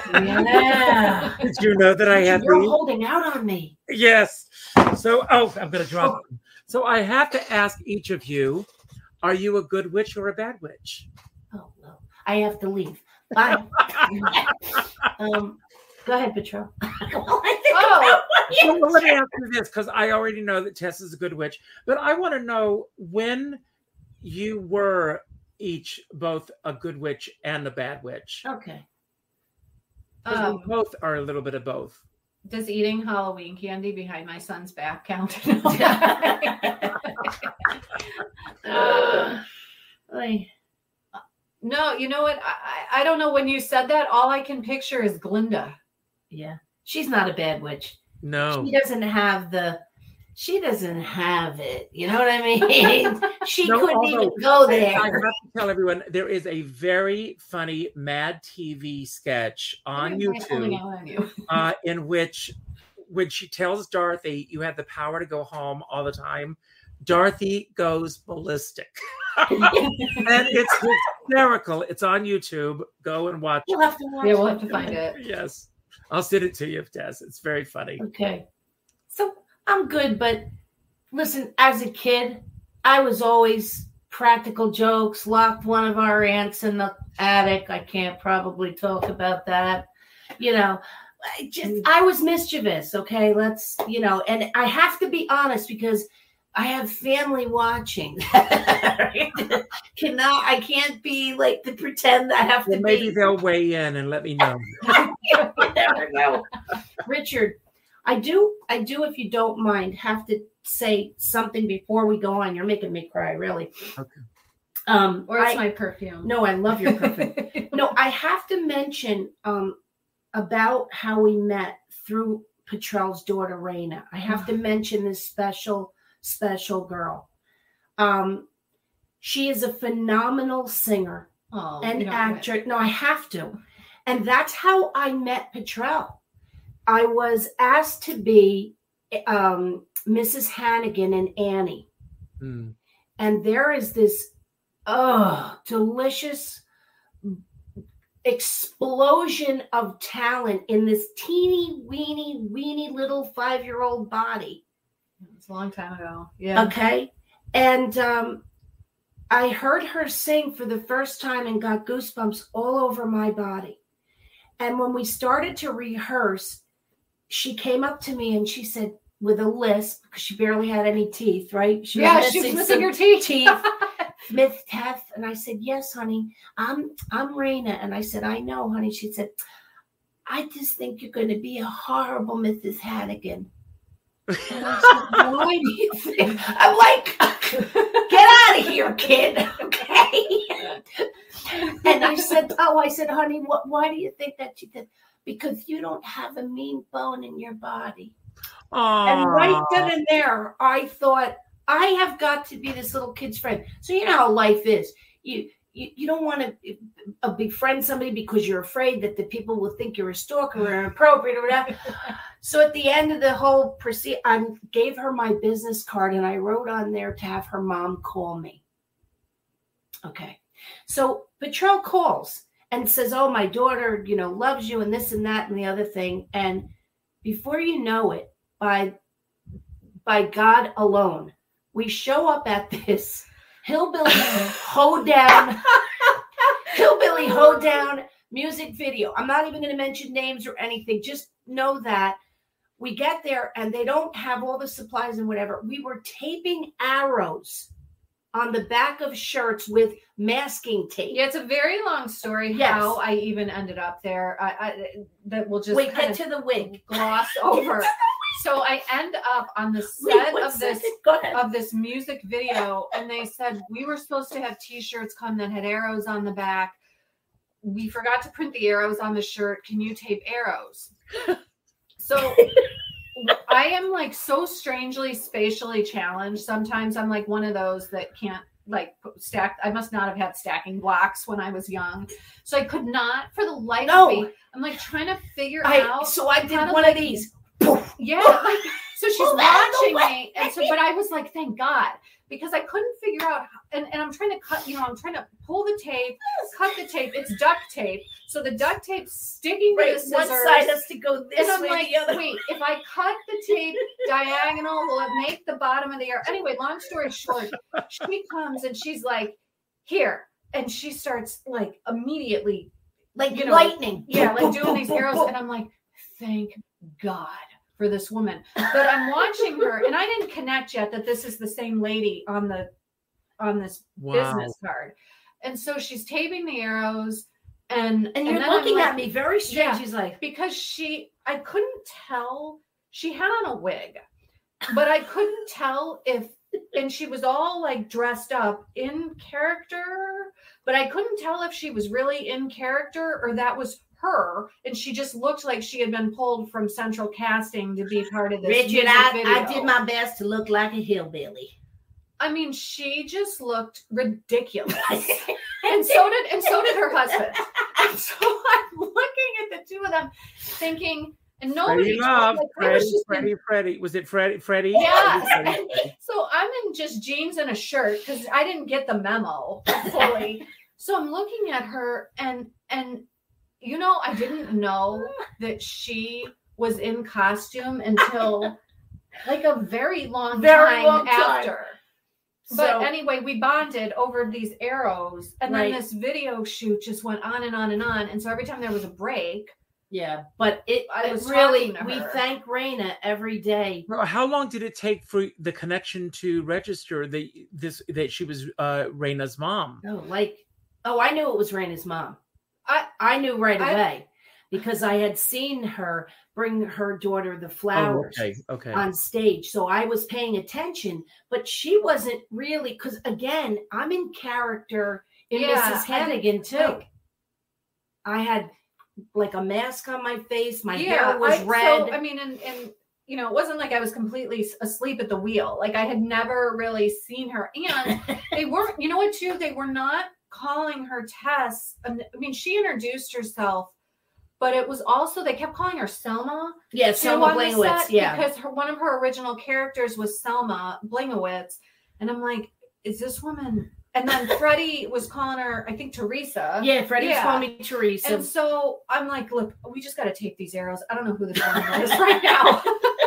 Yeah. Did you know that I have You're these? holding out on me. Yes. So, oh, I'm going to drop them. So I have to ask each of you, are you a good witch or a bad witch? Oh no, I have to leave. Bye. um, go ahead, Petro. Oh, Well, let me ask you this, because I already know that Tess is a good witch, but I want to know when you were each both a good witch and a bad witch. Okay. 'Cause um, we both are a little bit of both. does eating Halloween candy behind my son's back count? uh, I- No, you know what? I, I don't know. When you said that, all I can picture is Glinda. yeah, she's not a bad witch. No. She doesn't have the. She doesn't have it. You know what I mean? She No, couldn't although even go I there. have to tell everyone there is a very funny Mad T V sketch on Why am I holding YouTube out on you? uh, in which, when she tells Dorothy, "You have the power to go home all the time," Dorothy goes ballistic. And it's hysterical. It's on YouTube. Go and watch We'll it. have to watch. Yeah, we'll it. have to find it. Yes. I'll send it to you, Tess. It's very funny. Okay. So I'm good, but listen, as a kid, I was always practical jokes, locked one of our aunts in the attic. I can't probably talk about that. You know, I just I was mischievous, okay? Let's, you know, and I have to be honest because I have family watching. Cannot I can't be like to pretend I have Well, to maybe be they'll weigh in and let me know. you never know. Richard, I do, I do, if you don't mind, have to say something before we go on. You're making me cry, really. Okay. Um, Or it's I, my perfume. no, I love your perfume. No, I have to mention um, about how we met through Petrell's daughter, Raina. I have to mention this special, special girl. Um, she is a phenomenal singer Oh, and you don't actor. No, I have to. And that's how I met Petrell. I was asked to be um, Missus Hannigan in Annie. Hmm. And there is this oh, delicious explosion of talent in this teeny weeny weeny little five-year-old body. It's a long time ago. Yeah. Okay. And um, I heard her sing for the first time and got goosebumps all over my body. And when we started to rehearse, she came up to me and she said, with a lisp, because she barely had any teeth, right? She Yeah, she was missing some her teeth. teeth. Myth Teth. And I said, yes, honey, I'm I'm Raina. And I said, I know, honey. She said, I just think you're going to be a horrible Missus Hannigan. And I said, why do you think? I'm like, get out of here, kid. Okay. And I said, oh, I said, honey, what, why do you think that? She said, because you don't have a mean bone in your body. Aww. And right then and there, I thought, I have got to be this little kid's friend. So you know how life is. You you, you don't want to uh, befriend somebody because you're afraid that the people will think you're a stalker or inappropriate or whatever. So at the end of the whole proceed, I gave her my business card and I wrote on there to have her mom call me. Okay. So Petrell calls and says, oh, my daughter, you know, loves you and this and that and the other thing. And before you know it, by by God alone, we show up at this hillbilly hoedown, hillbilly hoedown music video. I'm not even going to mention names or anything. Just know that we get there and they don't have all the supplies and whatever. We were taping arrows on the back of shirts with masking tape. Yeah, it's a very long story Yes. how I even ended up there. I, I that will just Wait, kind get of to the wig. gloss over. So I end up on the Wait, set one of this second. Go ahead. of this music video, and they said we were supposed to have T-shirts come that had arrows on the back. We forgot to print the arrows on the shirt. Can you tape arrows? So I am like so strangely spatially challenged. Sometimes I'm like one of those that can't like stack. I must not have had stacking blocks when I was young. So I could not for the life No. of me. I'm like trying to figure I, out. so I did how to, one like, of these. Yeah. Like, so she's Pull out of the watching way. me. And so, but I was like, thank God, because I couldn't figure out, and, and I'm trying to cut, you know, I'm trying to pull the tape, cut the tape. It's duct tape. So the duct tape's sticking to Right, the scissors. one side has to go this And I'm way, like, the other. wait, if I cut the tape diagonal, will it make the bottom of the arrow? Anyway, long story short, she comes and she's like, here. And she starts like immediately like you know, lightning. Yeah, like doing these arrows. And I'm like, thank God for this woman. But I'm watching her, and I didn't connect yet that this is the same lady on the on this Wow. business card. And so she's taping the arrows, and And you're then looking like, at me very strange. Yeah. She's like, because she, I couldn't tell. She had on a wig, but I couldn't tell if, and she was all like dressed up in character, but I couldn't tell if she was really in character or that was her, and she just looked like she had been pulled from central casting to be part of this. Richard, music I, video. I did my best to look like a hillbilly. I mean, she just looked ridiculous, and so did and so did her husband. And so I'm looking at the two of them, thinking, and nobody. Freddie Love, like, I Freddie, was just in- Freddie, Freddie. Was it Freddie? Freddie? Yeah. Freddie, Freddie. So I'm in just jeans and a shirt because I didn't get the memo fully. So I'm looking at her, and and you know, I didn't know that she was in costume until like a very long Very time long time. after. But So- anyway, we bonded over these arrows, and Right. then this video shoot just went on and on and on. And so every time there was a break, Yeah, but it, I it was really, talking to we her. thank Raina every day. Well, how long did it take for the connection to register that this that she was uh, Raina's mom? Oh, like, oh, I knew it was Raina's mom. I I knew right I- away because I had seen her bring her daughter the flowers Oh, okay, okay. on stage. So I was paying attention, but she wasn't really, because again, I'm in character in Yeah, Missus I Hannigan too. like- I had like a mask on my face. My yeah, hair was I, red. So, I mean, and and you know, it wasn't like I was completely asleep at the wheel. Like I had never really seen her, and they weren't. You know what? Too, they were not calling her Tess. I mean, she introduced herself, but it was also they kept calling her Selma. yeah, too, Selma on the Blingowitz. set Yeah. because her one of her original characters was Selma Blingowitz, and I'm like, is this woman? And then Freddie was calling her, I think, Teresa. Yeah, Freddie was Yeah. calling me Teresa. And so I'm like, look, we just got to take these arrows. I don't know who this woman is right now.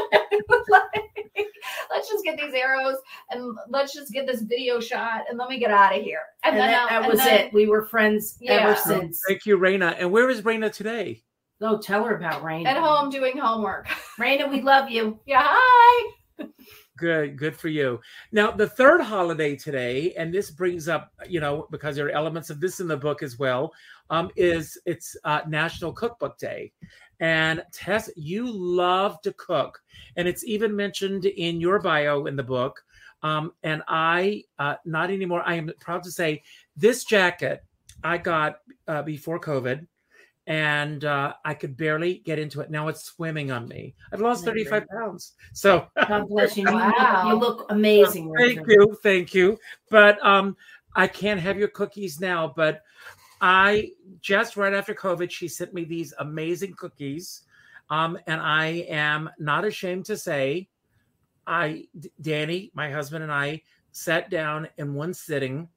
Like, let's just get these arrows and let's just get this video shot and let me get out of here. And, and then that, I'll- that and was then- it. We were friends Yeah. ever Oh, since. Thank you, Raina. And where is Raina today? Oh, tell her about Raina. At home doing homework. Raina, we love you. Yeah, hi. Good, good for you. Now, the third holiday today, and this brings up, you know, because there are elements of this in the book as well, um, is it's uh, National Cookbook Day. And Tess, you love to cook. And it's even mentioned in your bio in the book. Um, and I, uh, not anymore, I am proud to say this jacket I got uh, before COVID. And uh, I could barely get into it. Now it's swimming on me. I've lost thirty-five pounds. So God bless you. You, Wow. you look amazing. thank Richard. you, thank you. But um, I can't have your cookies now. But I just right after COVID, she sent me these amazing cookies, um, and I am not ashamed to say, I, Danny, my husband, and I sat down in one sitting,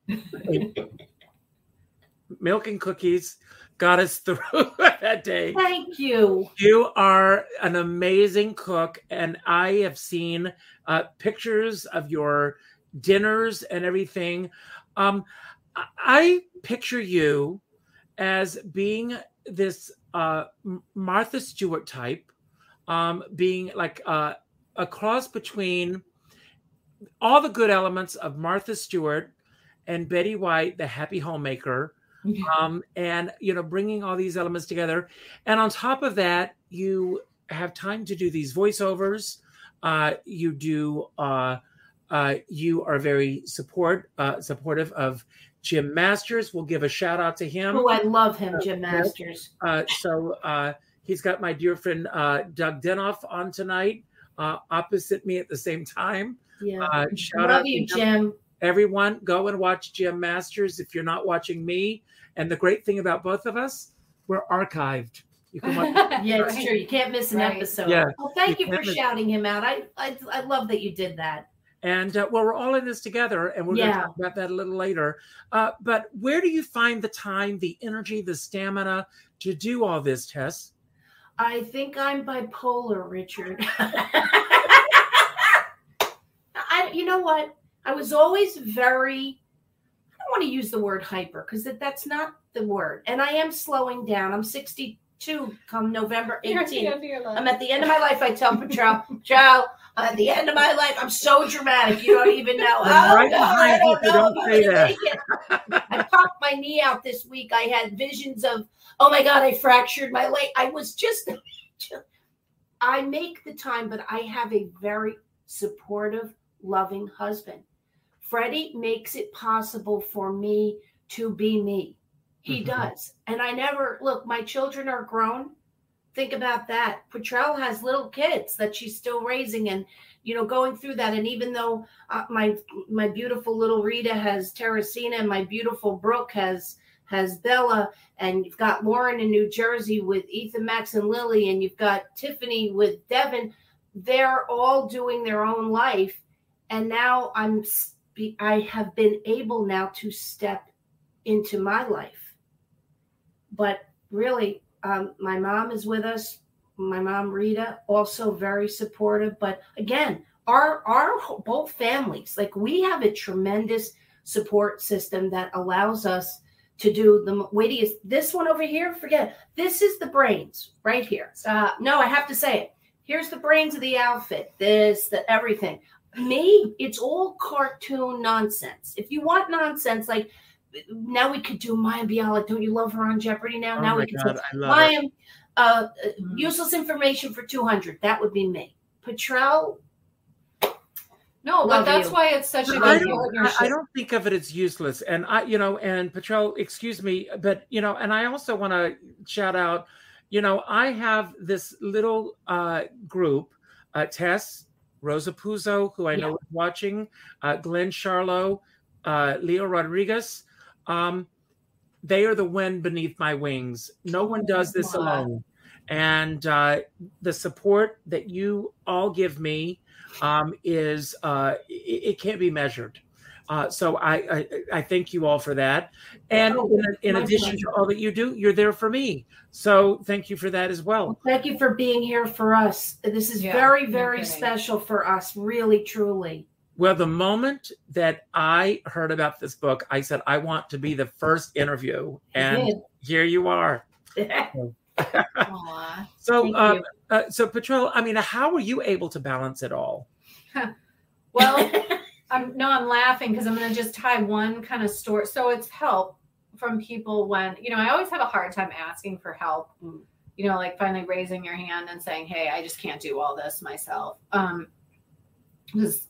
milk and cookies. Got us through that day. Thank you. You are an amazing cook, and I have seen uh, pictures of your dinners and everything. Um, I- I picture you as being this uh, M- Martha Stewart type, um, being like uh, a cross between all the good elements of Martha Stewart and Betty White, the happy homemaker. Um, and, you know, bringing all these elements together. And on top of that, you have time to do these voiceovers. Uh, you do, uh, uh, you are very support, uh, supportive of Jim Masters. We'll give a shout out to him. Oh, I love him, Jim Masters. Uh, so uh, he's got my dear friend uh, Doug Denoff on tonight, uh, opposite me at the same time. Yeah. Uh, shout love out you, to him. Jim. Everyone, go and watch Jim Masters if you're not watching me. And the great thing about both of us, we're archived. You can watch. Yeah, it's Right. true. You can't miss an Right. episode. Yeah. Well, thank You you for can't miss- shouting him out. I, I I love that you did that. And uh, well, we're all in this together, and we're going Yeah. to talk about that a little later. Uh, but where do you find the time, the energy, the stamina to do all this, Tess? I think I'm bipolar, Richard. I, you know what? I was always very, I don't want to use the word hyper because that, that's not the word. And I am slowing down. I'm sixty-two come November eighteenth. I'm at the end of my life. I tell Patrol, Patrol, I'm at the end of my life. I'm so dramatic. You don't even know. I'm oh, right God, behind I you, don't so know don't if I'm say gonna that. make it. I popped my knee out this week. I had visions of, oh my God, I fractured my leg. I was just, I make the time, but I have a very supportive, loving husband. Freddie makes it possible for me to be me. He mm-hmm. does. And I never, look, my children are grown. Think about that. Patrol has little kids that she's still raising and, you know, going through that. And even though uh, my my beautiful little Rita has Teresina and my beautiful Brooke has has Bella, and you've got Lauren in New Jersey with Ethan, Max, and Lily, and you've got Tiffany with Devin, they're all doing their own life. And now I'm I have been able now to step into my life. But really, um, my mom is with us. My mom, Rita, also very supportive. But again, our our both families, like we have a tremendous support system that allows us to do the weightiest. This one over here, forget it. This is the brains right here. Uh, no, I have to say it. Here's the brains of the outfit. This, the everything. Me, it's all cartoon nonsense. If you want nonsense, like now we could do Maya Bialik. Don't you love her on Jeopardy now? Oh now my we can God, do I love Maya, it. Uh, mm-hmm. Useless information for two hundred. That would be me. Patrol. No, but that's you. Why it's such a I good don't, partnership. I, I don't think of it as useless. And I, you know, and Patrol, excuse me, but, you know, and I also want to shout out, you know, I have this little uh, group, uh, Tess, Rosa Puzo, who I know yeah. is watching, uh, Glenn Charlo, uh, Leo Rodriguez. Um, they are the wind beneath my wings. No one does this wow. alone. And uh, the support that you all give me um, is, uh, it, it can't be measured. Uh, so I, I I thank you all for that. And oh, in, in addition pleasure. to all that you do, you're there for me. So thank you for that as well. well thank you for being here for us. This is yeah, very, very special for us, really, truly. Well, the moment that I heard about this book, I said, I want to be the first interview. And here you are. so, uh, uh, so Patrol, I mean, how were you able to balance it all? Well, I'm no, I'm laughing because I'm going to just tie one kind of story. So it's help from people when, you know, I always have a hard time asking for help, you know, like finally raising your hand and saying, hey, I just can't do all this myself. Um, because,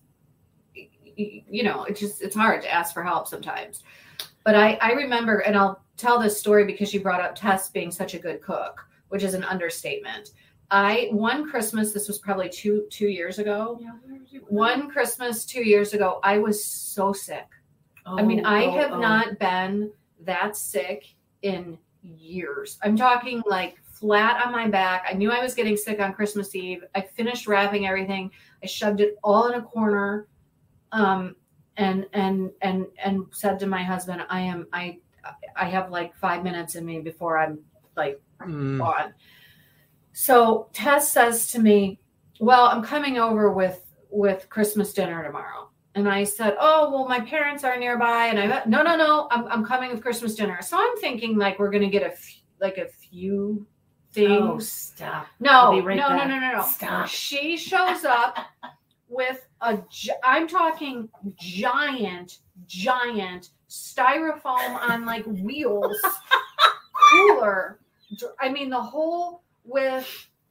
you know, it's just, it's hard to ask for help sometimes. But I, I remember, and I'll tell this story because you brought up Tess being such a good cook, which is an understatement. I, one Christmas, this was probably two, two years ago. Yeah, one Christmas, two years ago, I was so sick. Oh, I mean, I oh, have oh. not been that sick in years. I'm talking like flat on my back. I knew I was getting sick on Christmas Eve. I finished wrapping everything. I shoved it all in a corner. Um, and, and, and, and said to my husband, I am, I, I have like five minutes in me before I'm like mm. gone. So Tess says to me, well, I'm coming over with, with Christmas dinner tomorrow. And I said, oh, well, my parents are nearby. And I, no, no, no, I'm, I'm coming with Christmas dinner. So I'm thinking like, we're going to get a, f- like a few things. Oh, stop. No, right no, back. no, no, no, no. Stop. She shows up with a, I'm talking giant, giant styrofoam on like wheels cooler. I mean, the whole with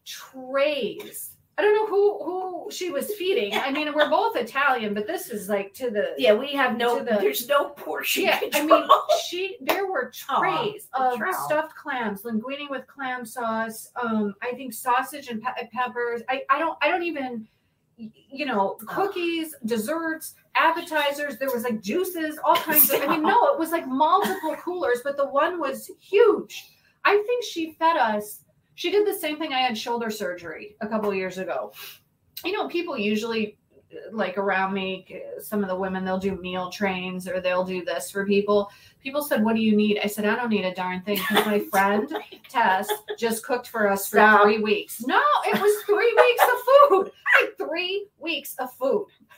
trays. I don't know who, who she was feeding. I mean, we're both Italian, but this is like to the, yeah, we have no, the, there's no portion yeah, control. I mean, she, there were trays oh, of stuffed clams, linguine with clam sauce. Um, I think sausage and pe- peppers. I, I don't, I don't even, you know, cookies, oh. desserts, appetizers. There was like juices, all kinds of, I mean, no, it was like multiple coolers, but the one was huge. I think she fed us. She did the same thing. I had shoulder surgery a couple of years ago. You know, people usually like around me, some of the women, they'll do meal trains or they'll do this for people. People said, what do you need? I said, I don't need a darn thing because my friend Tess just cooked for us for Stop. three weeks. No, it was three weeks of food. I had three weeks of food.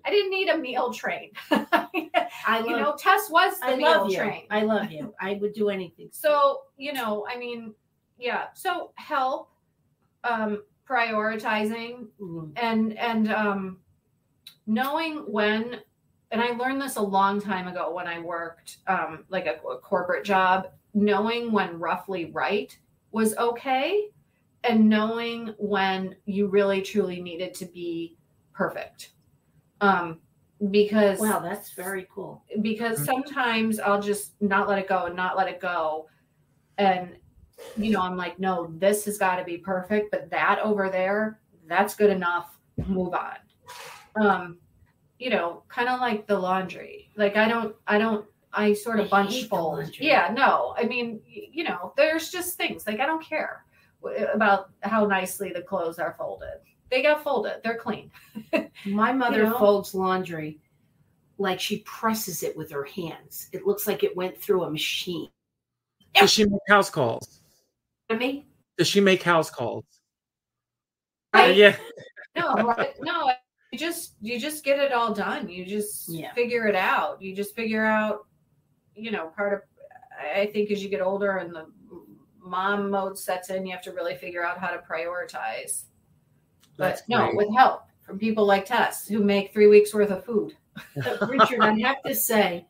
I didn't need a meal train. I love, you know, Tess was the I meal love you. train. I love you. I would do anything. So, you know, I mean, yeah. So help, um, prioritizing Mm. and, and, um, knowing when, and I learned this a long time ago when I worked, um, like a, a corporate job, knowing when roughly right was okay. And knowing when you really truly needed to be perfect. Um, because Wow, that's very cool. because sometimes I'll just not let it go and not let it go. And, you know, I'm like, no, this has got to be perfect, but that over there, that's good enough. Move on. Um, you know, kind of like the laundry. Like, I don't, I don't, I sort of I bunch hate the fold. laundry. Yeah, no, I mean, y- you know, there's just things like, I don't care w- about how nicely the clothes are folded. They got folded. They're clean. My mother You know? folds laundry like she presses it with her hands. It looks like it went through a machine. Does she make house calls? I mean, Does she make house calls? I- Uh, yeah. No, right? No, you just you just get it all done. You just Yeah. figure it out. You just figure out, you know, part of I think as you get older and the mom mode sets in, you have to really figure out how to prioritize. But That's no, great. with help from people like Tess who make three weeks worth of food. But Richard, I have to say,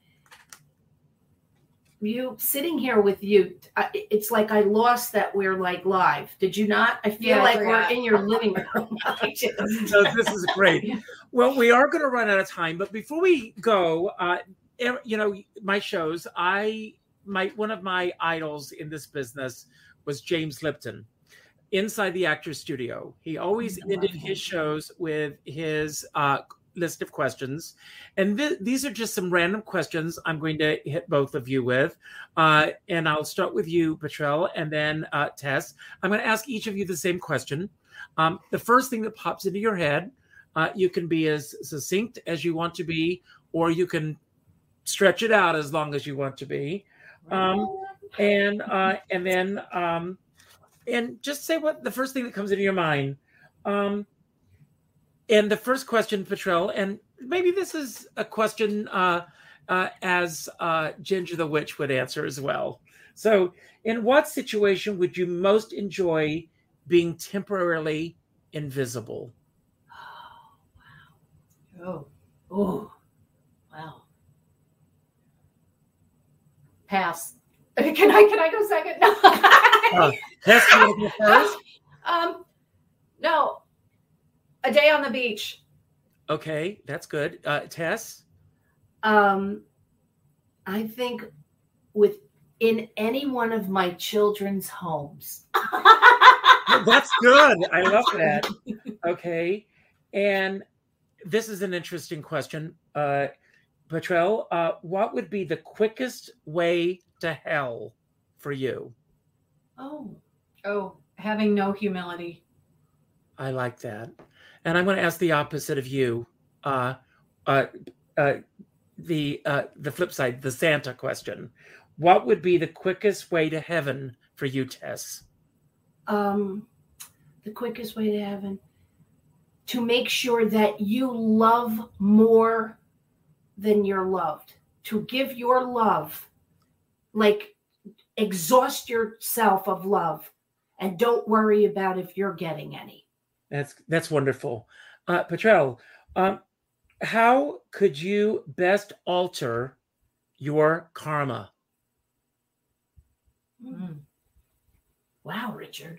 you sitting here with you, I- it's like I lost that we're like live. Did you not? I feel Yeah, I like we're forgot. in your living room. I just- So this is great. Well, we are going to run out of time, but before we go, uh, er- you know, my shows, I my one of my idols in this business was James Lipton. Inside the Actors Studio, he always I love ended him. his shows with his uh, list of questions, and th- these are just some random questions I'm going to hit both of you with, uh, and I'll start with you, Petrell, and then uh, Tess. I'm going to ask each of you the same question. Um, the first thing that pops into your head, uh, you can be as succinct as you want to be, or you can stretch it out as long as you want to be, um, and uh, and then. Um, And just say what the first thing that comes into your mind. Um, and the first question, Petrell, and maybe this is a question uh, uh, as uh, Ginger the Witch would answer as well. So, in what situation would you most enjoy being temporarily invisible? Oh, oh, wow. Pass. Can I can I go second? No. Uh, Tess, you want to go first? Um, no. A day on the beach. Okay, that's good. Uh, Tess? Um, I think within any one of my children's homes. That's good. I love that. Okay. And this is an interesting question. Uh, Petrell, uh, what would be the quickest way to hell for you? Oh, Oh, having no humility. I like that. And I'm going to ask the opposite of you. Uh, uh, uh, the uh, the flip side, the Santa question. What would be the quickest way to heaven for you, Tess? um, the quickest way to heaven, to make sure that you love more than you're loved, to give your love, like exhaust yourself of love, and don't worry about if you're getting any. That's that's wonderful. Uh, Petrell, um, how could you best alter your karma? Mm. Wow, Richard.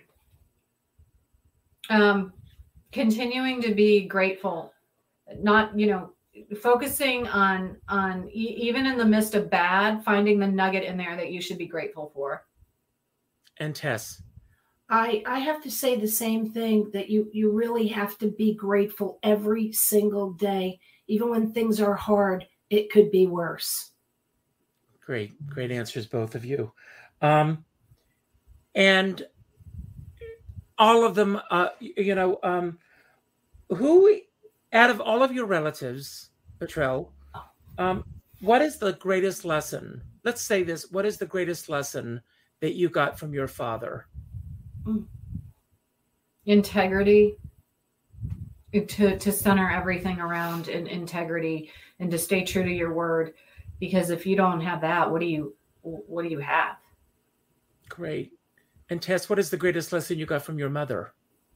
Um, continuing to be grateful, not, you know, focusing on, on e- even in the midst of bad, finding the nugget in there that you should be grateful for. And Tess? I, I have to say the same thing, that you, you really have to be grateful every single day. Even when things are hard, it could be worse. Great, great answers, both of you. Um, and all of them, uh, you know, um, who, out of all of your relatives, Petrell, um, what is the greatest lesson? Let's say this. What is the greatest lesson that you got from your father? Integrity to to center everything around in integrity and to stay true to your word, because if you don't have that, what do you what do you have? Great. And Tess, what is the greatest lesson you got from your mother?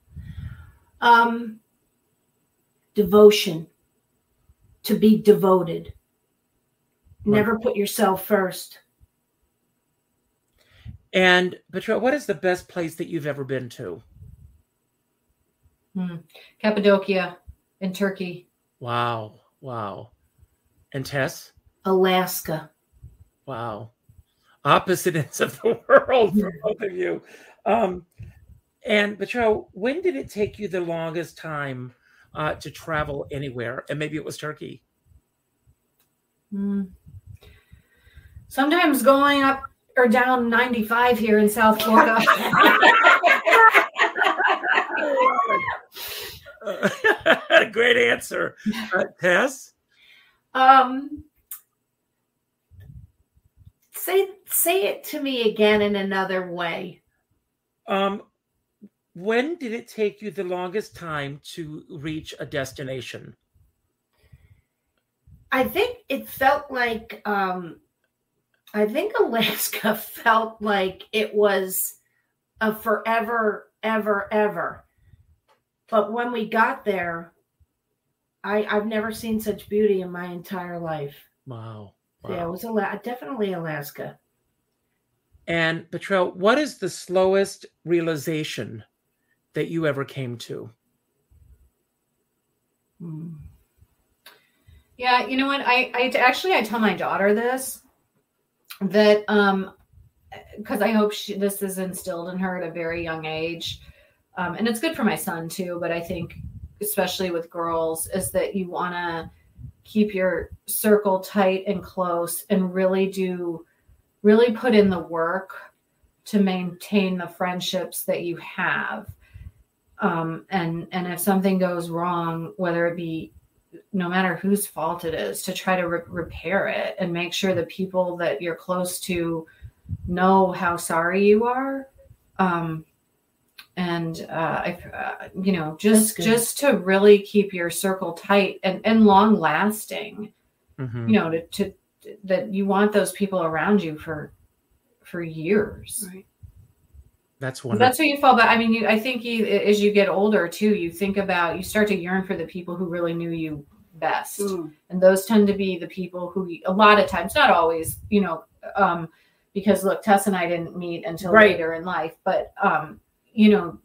Um, devotion. To be devoted. Never put yourself first. And Petra, what is the best place that you've ever been to? Hmm. Cappadocia in Turkey. Wow. Wow. And Tess? Alaska. Wow. Opposite ends of the world for both of you. Um, and Petra, when did it take you the longest time uh, to travel anywhere? And maybe it was Turkey. Hmm. Sometimes going up or down ninety-five here in South Florida. uh, great answer. Uh, Tess? Um, say say it to me again in another way. Um, when did it take you the longest time to reach a destination? I think it felt like um, I think Alaska felt like it was a forever, ever, ever. But when we got there, I, I've never seen such beauty in my entire life. Wow. wow. Yeah, it was Ala- definitely Alaska. And Petra, what is the slowest realization that you ever came to? Hmm. Yeah, you know what? I, I actually I tell my daughter this, that um, because I hope she, this is instilled in her at a very young age, um, and it's good for my son too. But I think especially with girls is that you want to keep your circle tight and close, and really do, really put in the work to maintain the friendships that you have. Um, and and if something goes wrong, whether it be no matter whose fault it is, to try to re- repair it and make sure the people that you're close to know how sorry you are. Um, and, uh, I, uh, you know, just, just to really keep your circle tight and, and long lasting, mm-hmm. you know, to, to, that you want those people around you for, for years. Right. That's wonderful. That's what you fall back. I mean, you, I think you, as you get older too, you think about, you start to yearn for the people who really knew you best. Mm. And those tend to be the people who, a lot of times, not always, you know, um, because look, Tess and I didn't meet until right. later in life, but, um, you know,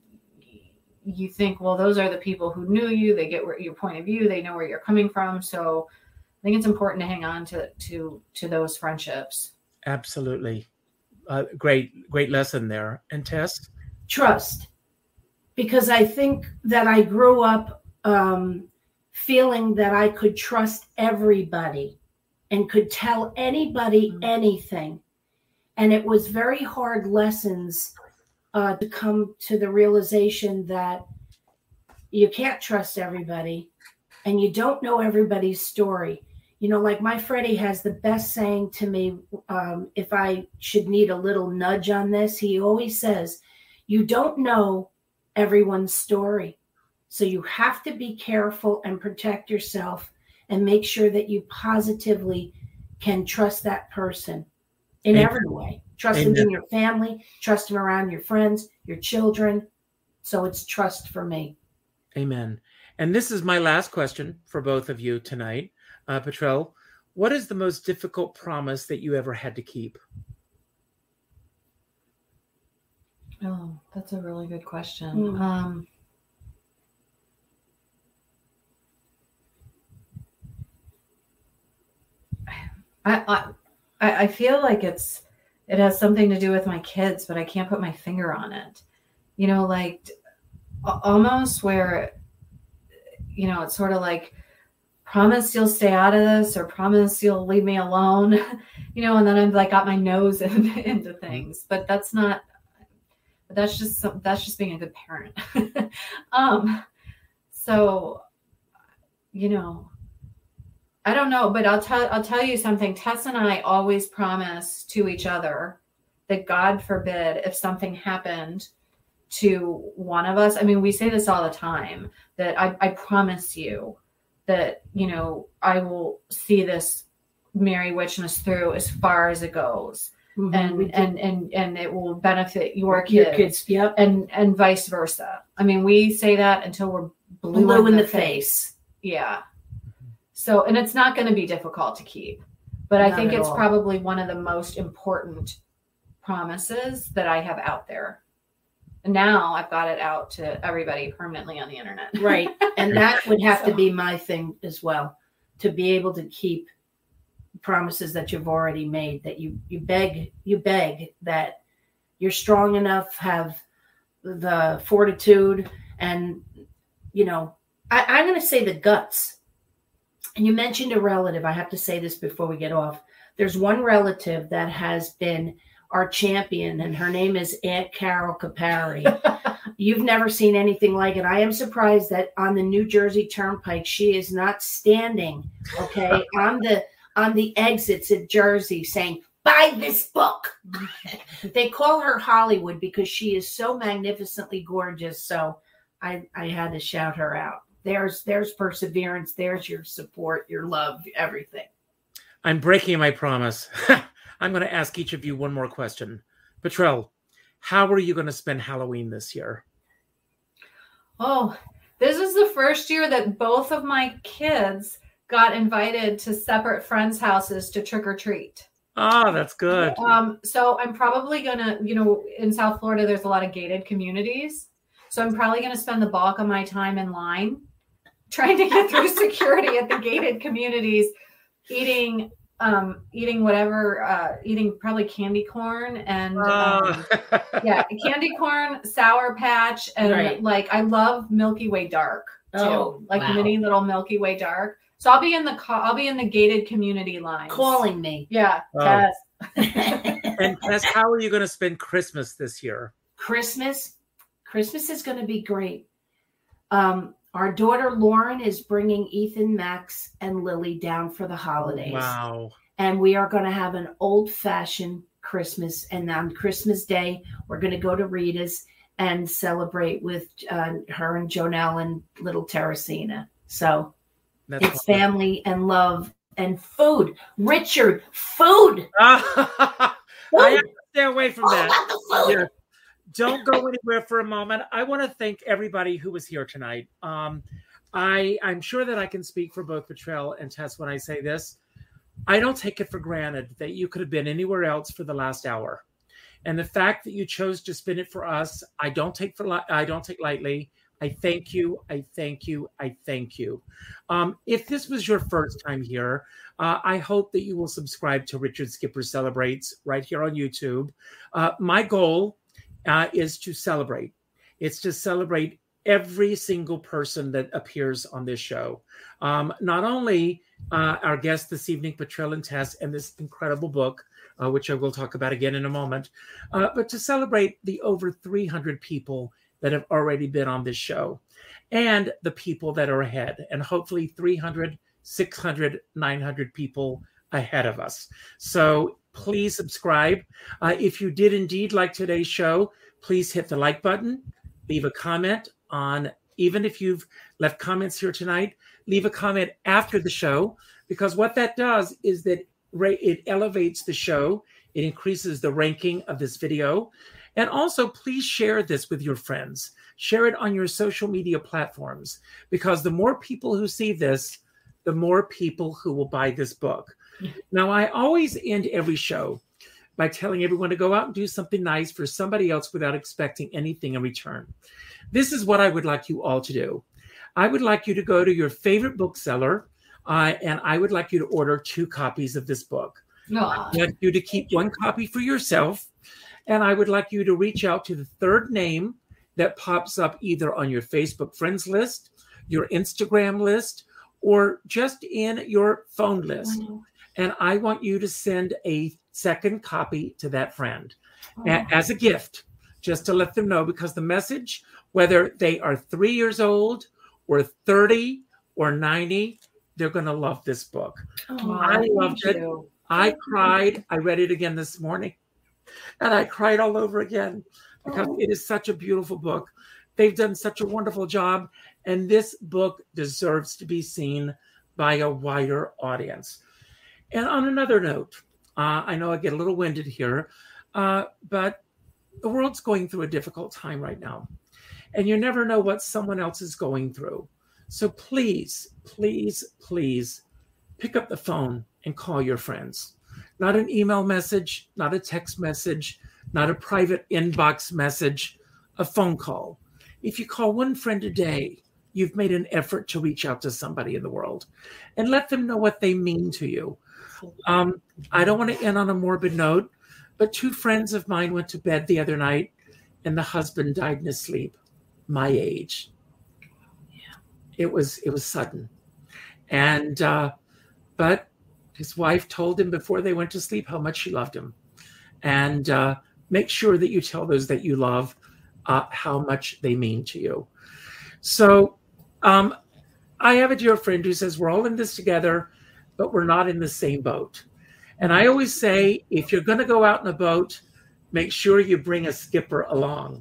you think, well, those are the people who knew you, they get where, your point of view, they know where you're coming from. So I think it's important to hang on to, to, to those friendships. Absolutely. Uh, great, great lesson there. And Tess? Trust. Because I think that I grew up um, feeling that I could trust everybody and could tell anybody mm-hmm. anything. And it was very hard lessons uh, to come to the realization that you can't trust everybody and you don't know everybody's story. You know, like my Freddie has the best saying to me, um, if I should need a little nudge on this, he always says, you don't know everyone's story. So you have to be careful and protect yourself and make sure that you positively can trust that person in Amen. Every way. Trust Amen. Them in your family, trust them around your friends, your children. So it's trust for me. Amen. And this is my last question for both of you tonight. Uh, Petra, what is the most difficult promise that you ever had to keep? Oh, that's a really good question. Mm. Um, I, I I feel like it's it has something to do with my kids, but I can't put my finger on it. You know, like almost where, you know, it's sort of like, promise you'll stay out of this, or promise you'll leave me alone, you know, and then I'm like got my nose in, into things, but that's not, but that's just, some, that's just being a good parent. um, so, you know, I don't know, but I'll tell, I'll tell you something. Tess and I always promise to each other that God forbid if something happened to one of us. I mean, we say this all the time, that I, I promise you that, you know, I will see this Merry Witchmas through as far as it goes. Mm-hmm. And, and, and, and it will benefit your kids, your kids yep. and, and vice versa. I mean, we say that until we're blue, blue in the, the face. face. Yeah. So, and it's not going to be difficult to keep, but not I think it's all. Probably one of the most important promises that I have out there. And now I've got it out to everybody permanently on the internet. Right. And that would have so. to be my thing as well, to be able to keep promises that you've already made, that you, you beg, you beg that you're strong enough, have the fortitude and, you know, I, I'm going to say the guts. And you mentioned a relative. I have to say this before we get off. There's one relative that has been our champion, and her name is Aunt Carol Capari. You've never seen anything like it. I am surprised that on the New Jersey Turnpike, she is not standing, okay, on the on the exits in Jersey saying, buy this book. They call her Hollywood because she is so magnificently gorgeous. So I, I had to shout her out. There's there's perseverance. There's your support, your love, everything. I'm breaking my promise. I'm going to ask each of you one more question. Petrel, how are you going to spend Halloween this year? Oh, this is the first year that both of my kids got invited to separate friends' houses to trick or treat. Oh, that's good. Um, so I'm probably going to, you know, in South Florida, there's a lot of gated communities. So I'm probably going to spend the bulk of my time in line trying to get through security at the gated communities, eating um eating whatever uh eating probably candy corn and um, uh. yeah candy corn, Sour Patch, and right. like I love Milky Way Dark too. Oh, like wow. Mini little Milky Way Dark. So I'll be in the car I'll be in the gated community lines calling me. Yeah. Oh. Tess. And Tess, how are you going to spend Christmas this year? Christmas Christmas is going to be great. um Our daughter Lauren is bringing Ethan, Max, and Lily down for the holidays. Wow. And we are going to have an old-fashioned Christmas. And on Christmas Day, we're going to go to Rita's and celebrate with uh, her and Jonelle and little Teresina. So That's it's awesome. Family and love and food. Richard, food. I have to stay away from All that. about the food. Yeah. Don't go anywhere for a moment. I want to thank everybody who was here tonight. Um, I, I'm sure that I can speak for both Petrel and Tess when I say this. I don't take it for granted that you could have been anywhere else for the last hour. And the fact that you chose to spin it for us, I don't take for li- I don't take lightly. I thank you. I thank you. I thank you. Um, if this was your first time here, uh, I hope that you will subscribe to Richard Skipper Celebrates right here on YouTube. Uh, my goal Uh, is to celebrate. It's to celebrate every single person that appears on this show. Um, not only uh, our guests this evening, Petrel and Tess, and this incredible book, uh, which I will talk about again in a moment, uh, but to celebrate the over three hundred people that have already been on this show and the people that are ahead, and hopefully three hundred, six hundred, nine hundred people ahead of us. So please subscribe. Uh, if you did indeed like today's show, please hit the like button, leave a comment on, even if you've left comments here tonight, leave a comment after the show, because what that does is that it elevates the show. It increases the ranking of this video. And also, please share this with your friends. Share it on your social media platforms, because the more people who see this, the more people who will buy this book. Now, I always end every show by telling everyone to go out and do something nice for somebody else without expecting anything in return. This is what I would like you all to do. I would like you to go to your favorite bookseller, uh, and I would like you to order two copies of this book. No. I would like you to keep one copy for yourself, and I would like you to reach out to the third name that pops up either on your Facebook friends list, your Instagram list, or just in your phone list. Wow. And I want you to send a second copy to that friend oh. a- as a gift, just to let them know, because the message, whether they are three years old or thirty or ninety, they're going to love this book. Oh, I loved it. You. I cried. I read it again this morning. and I cried all over again because Oh. it is such a beautiful book. They've done such a wonderful job, and this book deserves to be seen by a wider audience. And on another note, uh, I know I get a little winded here, uh, but the world's going through a difficult time right now, and you never know what someone else is going through. So please, please, please pick up the phone and call your friends. Not an email message, not a text message, not a private inbox message, a phone call. If you call one friend a day, you've made an effort to reach out to somebody in the world and let them know what they mean to you. Um, I don't want to end on a morbid note, but two friends of mine went to bed the other night and the husband died in his sleep, my age. Yeah. It was, it was sudden. And, uh, but his wife told him before they went to sleep how much she loved him. And uh, make sure that you tell those that you love uh, how much they mean to you. So um, I have a dear friend who says, we're all in this together, but we're not in the same boat. And I always say, if you're going to go out in a boat, make sure you bring a skipper along.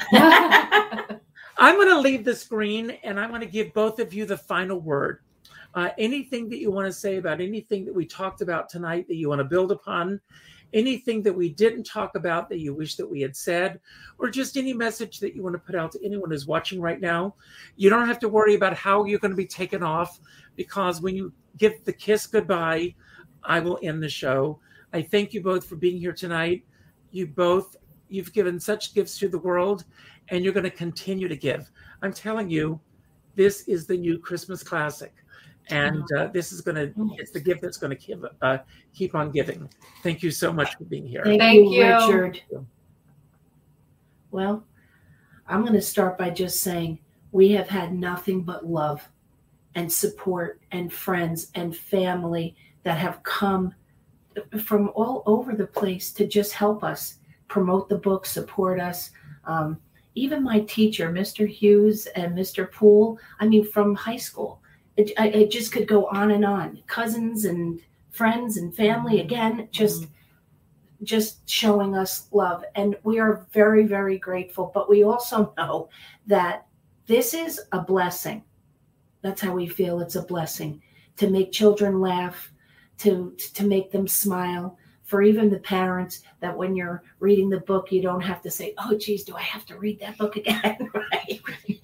I'm going to leave the screen and I'm going to give both of you the final word. Uh, anything that you want to say about anything that we talked about tonight that you want to build upon, anything that we didn't talk about that you wish that we had said, or just any message that you want to put out to anyone who's watching right now. You don't have to worry about how you're going to be taken off, because when you give the kiss goodbye, I will end the show. I thank you both for being here tonight. You both, you've given such gifts to the world, and you're going to continue to give. I'm telling you, this is the new Christmas classic. And uh, this is going to, it's the gift that's going to keep, uh, keep on giving. Thank you so much for being here. Thank, Thank you, you. Richard. Well, I'm going to start by just saying we have had nothing but love and support and friends and family that have come from all over the place to just help us promote the book, support us. Um, even my teacher, Mister Hughes and Mister Poole, I mean, from high school. It, I, it just could go on and on. Cousins and friends and family, again, just mm-hmm. just showing us love. And we are very, very grateful. But we also know that this is a blessing. That's how we feel. It's a blessing to make children laugh, to to make them smile. For even the parents, that when you're reading the book, you don't have to say, oh, geez, do I have to read that book again? Right?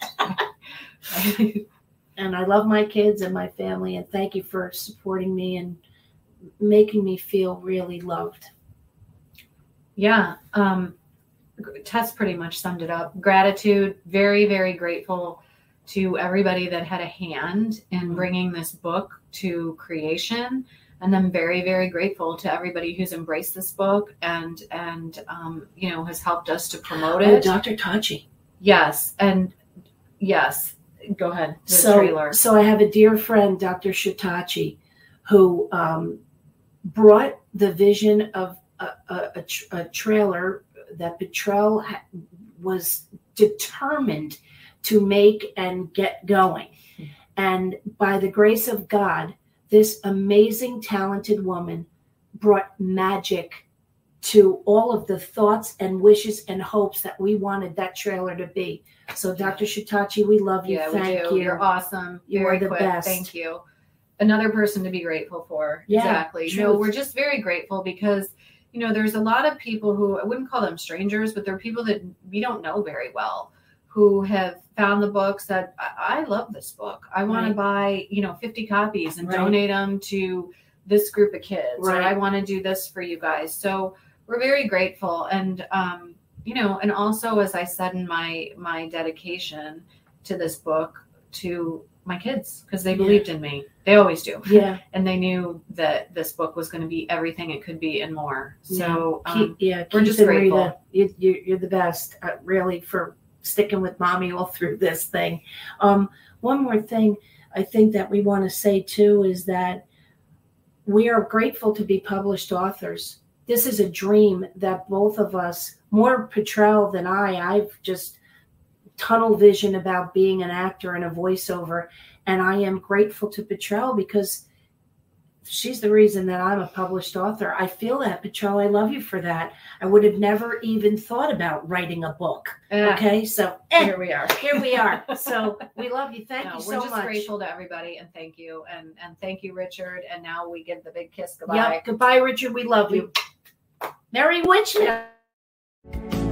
And I love my kids and my family, and thank you for supporting me and making me feel really loved. Yeah. Um, Tess pretty much summed it up. Gratitude. Very, very grateful to everybody that had a hand in bringing this book to creation. And I'm very, very grateful to everybody who's embraced this book and, and um, you know, has helped us to promote it. Oh, Doctor Tachi. Yes. And yes. Go ahead. The so, trailer. So I have a dear friend, Doctor Shitachi, who um, brought the vision of a, a, a, tra- a trailer that Petrel ha- was determined to make and get going. And by the grace of God, this amazing, talented woman brought magic to all of the thoughts and wishes and hopes that we wanted that trailer to be. So, Doctor Shitachi, we love you. Yeah, Thank we do. you. You're awesome. You Very are the quick. best. Thank you. Another person to be grateful for. Yeah, exactly. truth. No, we're just very grateful because, you know, there's a lot of people who, I wouldn't call them strangers, but they're people that we don't know very well, who have found the books that I, I love this book. I want Right. to buy, you know, fifty copies and Right. donate them to this group of kids. Right. Or I want to do this for you guys. So we're very grateful. And, um, you know, and also, as I said in my, my dedication to this book, to my kids, because they Yeah. believed in me. They always do. Yeah. And they knew that this book was going to be everything it could be and more. So yeah, um, keep, yeah, we're keep just it, grateful. Rita. You, you, you're the best, uh, really, for sticking with mommy all through this thing. Um, one more thing I think that we want to say, too, is that we are grateful to be published authors. This is a dream that both of us, more Petrel than I, I've just tunnel vision about being an actor and a voiceover. And I am grateful to Petrel because she's the reason that I'm a published author. I feel that, Petro. I love you for that. I would have never even thought about writing a book. Yeah. Okay, so eh, Here we are. here we are. So we love you. Thank No, you we're so just much. grateful to everybody, and thank you, and and thank you, Richard. And now we give the big kiss goodbye. Yep. Goodbye, Richard. We love you. Merry Witch.